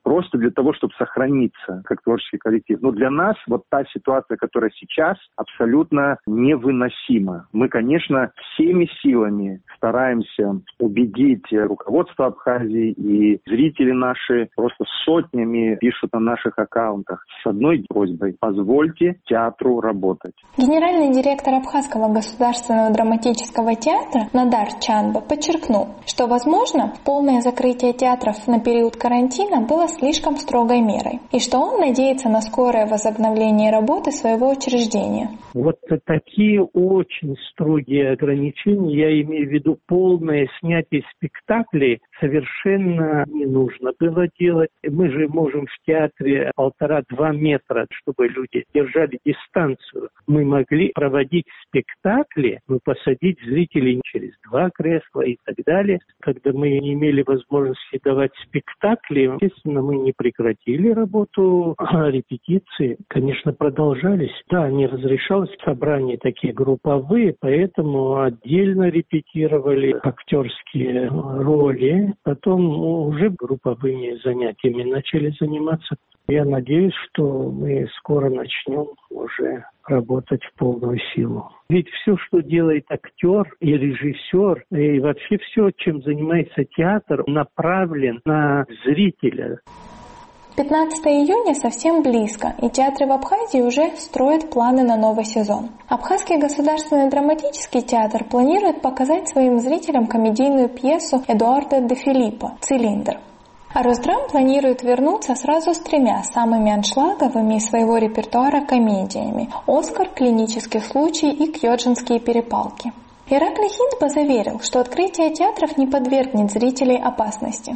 просто для того, чтобы сохраниться как творческий коллектив. Но для нас вот та ситуация, которая сейчас, абсолютно невыносима. Мы, конечно, всеми силами стараемся убедить руководство Абхазии, и зрители наши просто сотнями пишут на наших аккаунтах с одной просьбой: позвольте театру работать. Генеральный директор Абхазского государственного драматического театра Надар Чанба подчеркнул, что, возможно, полное закрытие театров на период карантина было слишком строгой мерой, и что он надеется на скорое возобновление работы своего учреждения. Вот такие очень строгие ограничения, я имею в виду полное снятие спектаклей, совершенно не нужно было делать. Мы же можем в театре полтора-два метра, чтобы люди держали дистанцию. Мы могли проводить спектакли, ну, посадить зрителей через два кресла и так далее. Когда мы не имели возможности давать спектакли, естественно, мы не прекратили работу, а репетиции, конечно, продолжались. Да, не разрешалось собрания такие групповые, поэтому отдельно репетировали актерские роли, потом уже групповыми занятиями начали заниматься. Я надеюсь, что мы скоро начнем уже работать в полную силу. Ведь все, что делает актер и режиссер, и вообще все, чем занимается театр, направлен на зрителя. пятнадцатого июня совсем близко, и театры в Абхазии уже строят планы на новый сезон. Абхазский государственный драматический театр планирует показать своим зрителям комедийную пьесу Эдуарда де Филиппо «Цилиндр». А Росдрам планирует вернуться сразу с тремя самыми аншлаговыми из своего репертуара комедиями «Оскар», «Клинический случай» и «Кьоджинские перепалки». Ираклий Хиндба заверил, что открытие театров не подвергнет зрителей опасности.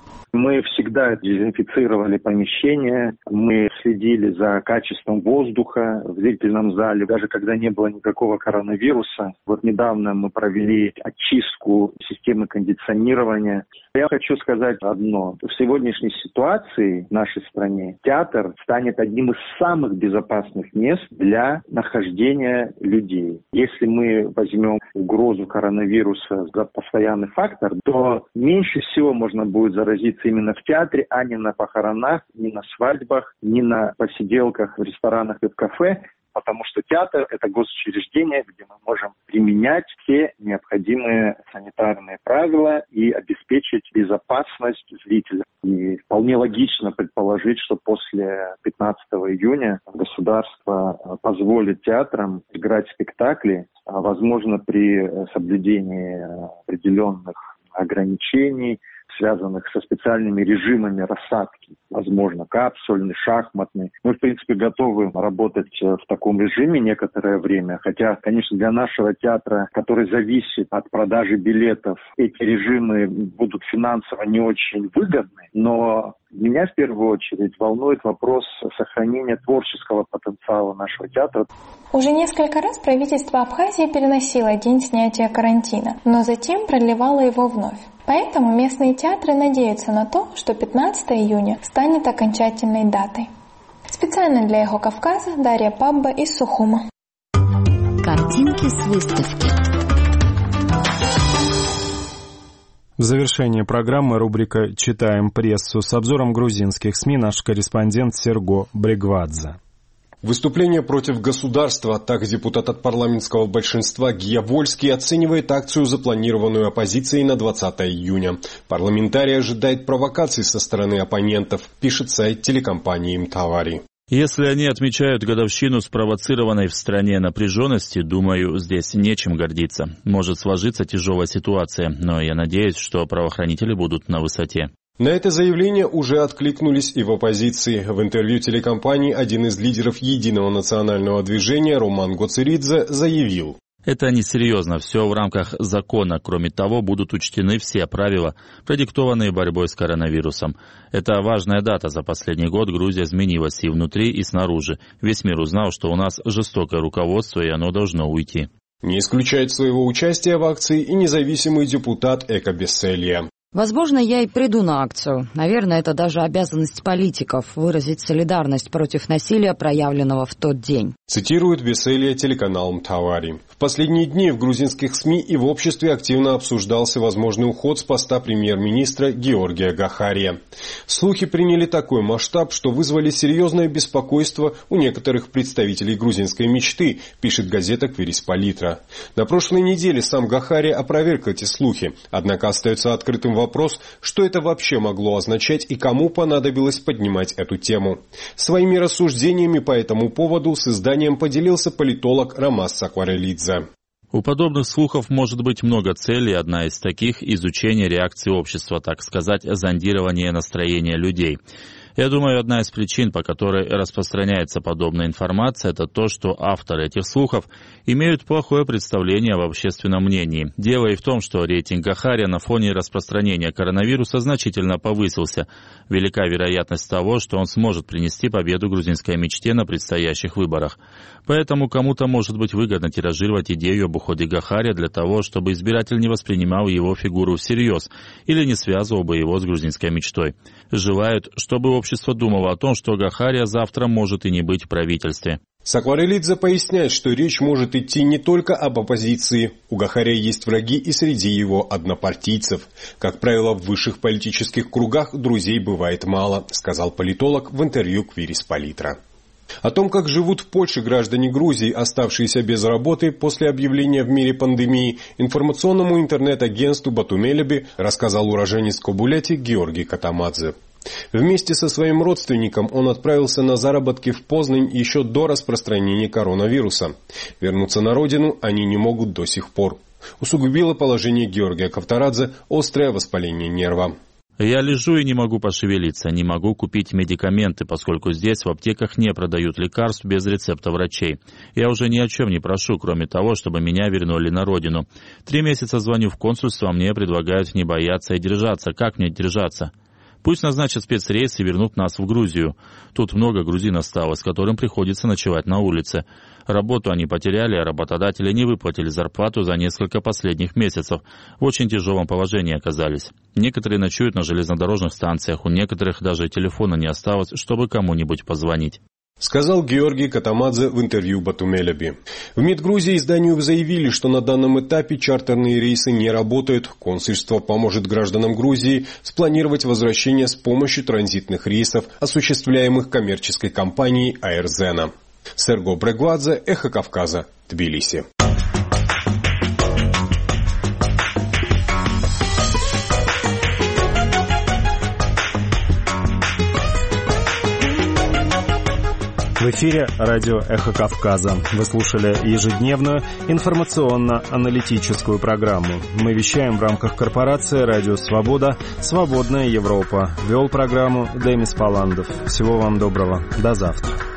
Мы всегда дезинфицировали помещения, мы следили за качеством воздуха в зрительном зале, даже когда не было никакого коронавируса. Вот недавно мы провели очистку системы кондиционирования. Я хочу сказать одно. В сегодняшней ситуации в нашей стране театр станет одним из самых безопасных мест для нахождения людей. Если мы возьмем угрозу коронавируса за постоянный фактор, то меньше всего можно будет заразиться именно в театре, а не на похоронах, не на свадьбах, не на посиделках в ресторанах и в кафе, потому что театр – это госучреждение, где мы можем применять все необходимые санитарные правила и обеспечить безопасность зрителя. И вполне логично предположить, что после пятнадцатого июня государство позволит театрам играть спектакли, возможно, при соблюдении определенных ограничений, связанных со специальными режимами рассадки, возможно, капсульный, шахматный. Мы, в принципе, готовы работать в таком режиме некоторое время, хотя, конечно, для нашего театра, который зависит от продажи билетов, эти режимы будут финансово не очень выгодны, но меня в первую очередь волнует вопрос сохранения творческого потенциала нашего театра. Уже несколько раз правительство Абхазии переносило день снятия карантина, но затем продлевало его вновь. Поэтому местные театры надеются на то, что пятнадцатого июня станет окончательной датой. Специально для «Эхо Кавказа» Дарья Пабба из Сухума. Картинки с выставки. В завершение программы рубрика «Читаем прессу» с обзором грузинских СМИ наш корреспондент Серго Брегвадзе. Выступление против государства. Так депутат от парламентского большинства Гия Вольский оценивает акцию, запланированную оппозицией на двадцатого июня. Парламентарий ожидает провокаций со стороны оппонентов, пишет сайт телекомпании «Мтавари». Если они отмечают годовщину спровоцированной в стране напряженности, думаю, здесь нечем гордиться. Может сложиться тяжелая ситуация, но я надеюсь, что правоохранители будут на высоте. На это заявление уже откликнулись и в оппозиции. В интервью телекомпании один из лидеров Единого национального движения Роман Гоцеридзе заявил: это несерьезно, все в рамках закона. Кроме того, будут учтены все правила, продиктованные борьбой с коронавирусом. Это важная дата. За последний год Грузия изменилась и внутри, и снаружи. Весь мир узнал, что у нас жестокое руководство, и оно должно уйти. Не исключает своего участия в акции и независимый депутат Эко Бесселья. Возможно, я и приду на акцию. Наверное, это даже обязанность политиков — выразить солидарность против насилия, проявленного в тот день. Цитирует Веселье телеканал Мтавари. В последние дни в грузинских СМИ и в обществе активно обсуждался возможный уход с поста премьер-министра Георгия Гахария. Слухи приняли такой масштаб, что вызвали серьезное беспокойство у некоторых представителей грузинской мечты, пишет газета «Квирис-Политра». На прошлой неделе сам Гахария опроверг эти слухи, однако остается открытым вопрос, что это вообще могло означать и кому понадобилось поднимать эту тему. Своими рассуждениями по этому поводу с изданием поделился политолог Ромас Сакварелидзе. У подобных слухов может быть много целей. Одна из таких – изучение реакции общества, так сказать, зондирование настроения людей. Я думаю, одна из причин, по которой распространяется подобная информация, это то, что авторы этих слухов имеют плохое представление об общественном мнении. Дело и в том, что рейтинг Гахария на фоне распространения коронавируса значительно повысился. Велика вероятность того, что он сможет принести победу грузинской мечте на предстоящих выборах. Поэтому кому-то может быть выгодно тиражировать идею об уходе Гахария для того, чтобы избиратель не воспринимал его фигуру всерьез или не связывал бы его с грузинской мечтой. Желают, чтобы общество думало о том, что Гахария завтра может и не быть в правительстве. Сакварелидзе поясняет, что речь может идти не только об оппозиции. У Гахария есть враги и среди его однопартийцев. Как правило, в высших политических кругах друзей бывает мало, сказал политолог в интервью Квирис-Политра. О том, как живут в Польше граждане Грузии, оставшиеся без работы после объявления в мире пандемии, информационному интернет-агентству Батумелеби рассказал уроженец Кобулети Георгий Катамадзе. Вместе со своим родственником он отправился на заработки в Познань еще до распространения коронавируса. Вернуться на родину они не могут до сих пор. Усугубило положение Георгия Кавторадзе острое воспаление нерва. Я лежу и не могу пошевелиться, не могу купить медикаменты, поскольку здесь в аптеках не продают лекарств без рецепта врачей. Я уже ни о чем не прошу, кроме того, чтобы меня вернули на родину. Три месяца звоню в консульство, а мне предлагают не бояться и держаться. Как мне держаться? Пусть назначат спецрейс и вернут нас в Грузию. Тут много грузин осталось, которым приходится ночевать на улице. Работу они потеряли, а работодатели не выплатили зарплату за несколько последних месяцев. В очень тяжелом положении оказались. Некоторые ночуют на железнодорожных станциях, у некоторых даже телефона не осталось, чтобы кому-нибудь позвонить. Сказал Георгий Катамадзе в интервью Батумелеби. В МИД Грузии изданию заявили, что на данном этапе чартерные рейсы не работают. Консульство поможет гражданам Грузии спланировать возвращение с помощью транзитных рейсов, осуществляемых коммерческой компанией Аэрзена. Серго Брегвадзе, Эхо Кавказа, Тбилиси. В эфире радио «Эхо Кавказа». Вы слушали ежедневную информационно-аналитическую программу. Мы вещаем в рамках корпорации «Радио Свобода», «Свободная Европа». Вел программу Демис Паландов. Всего вам доброго. До завтра.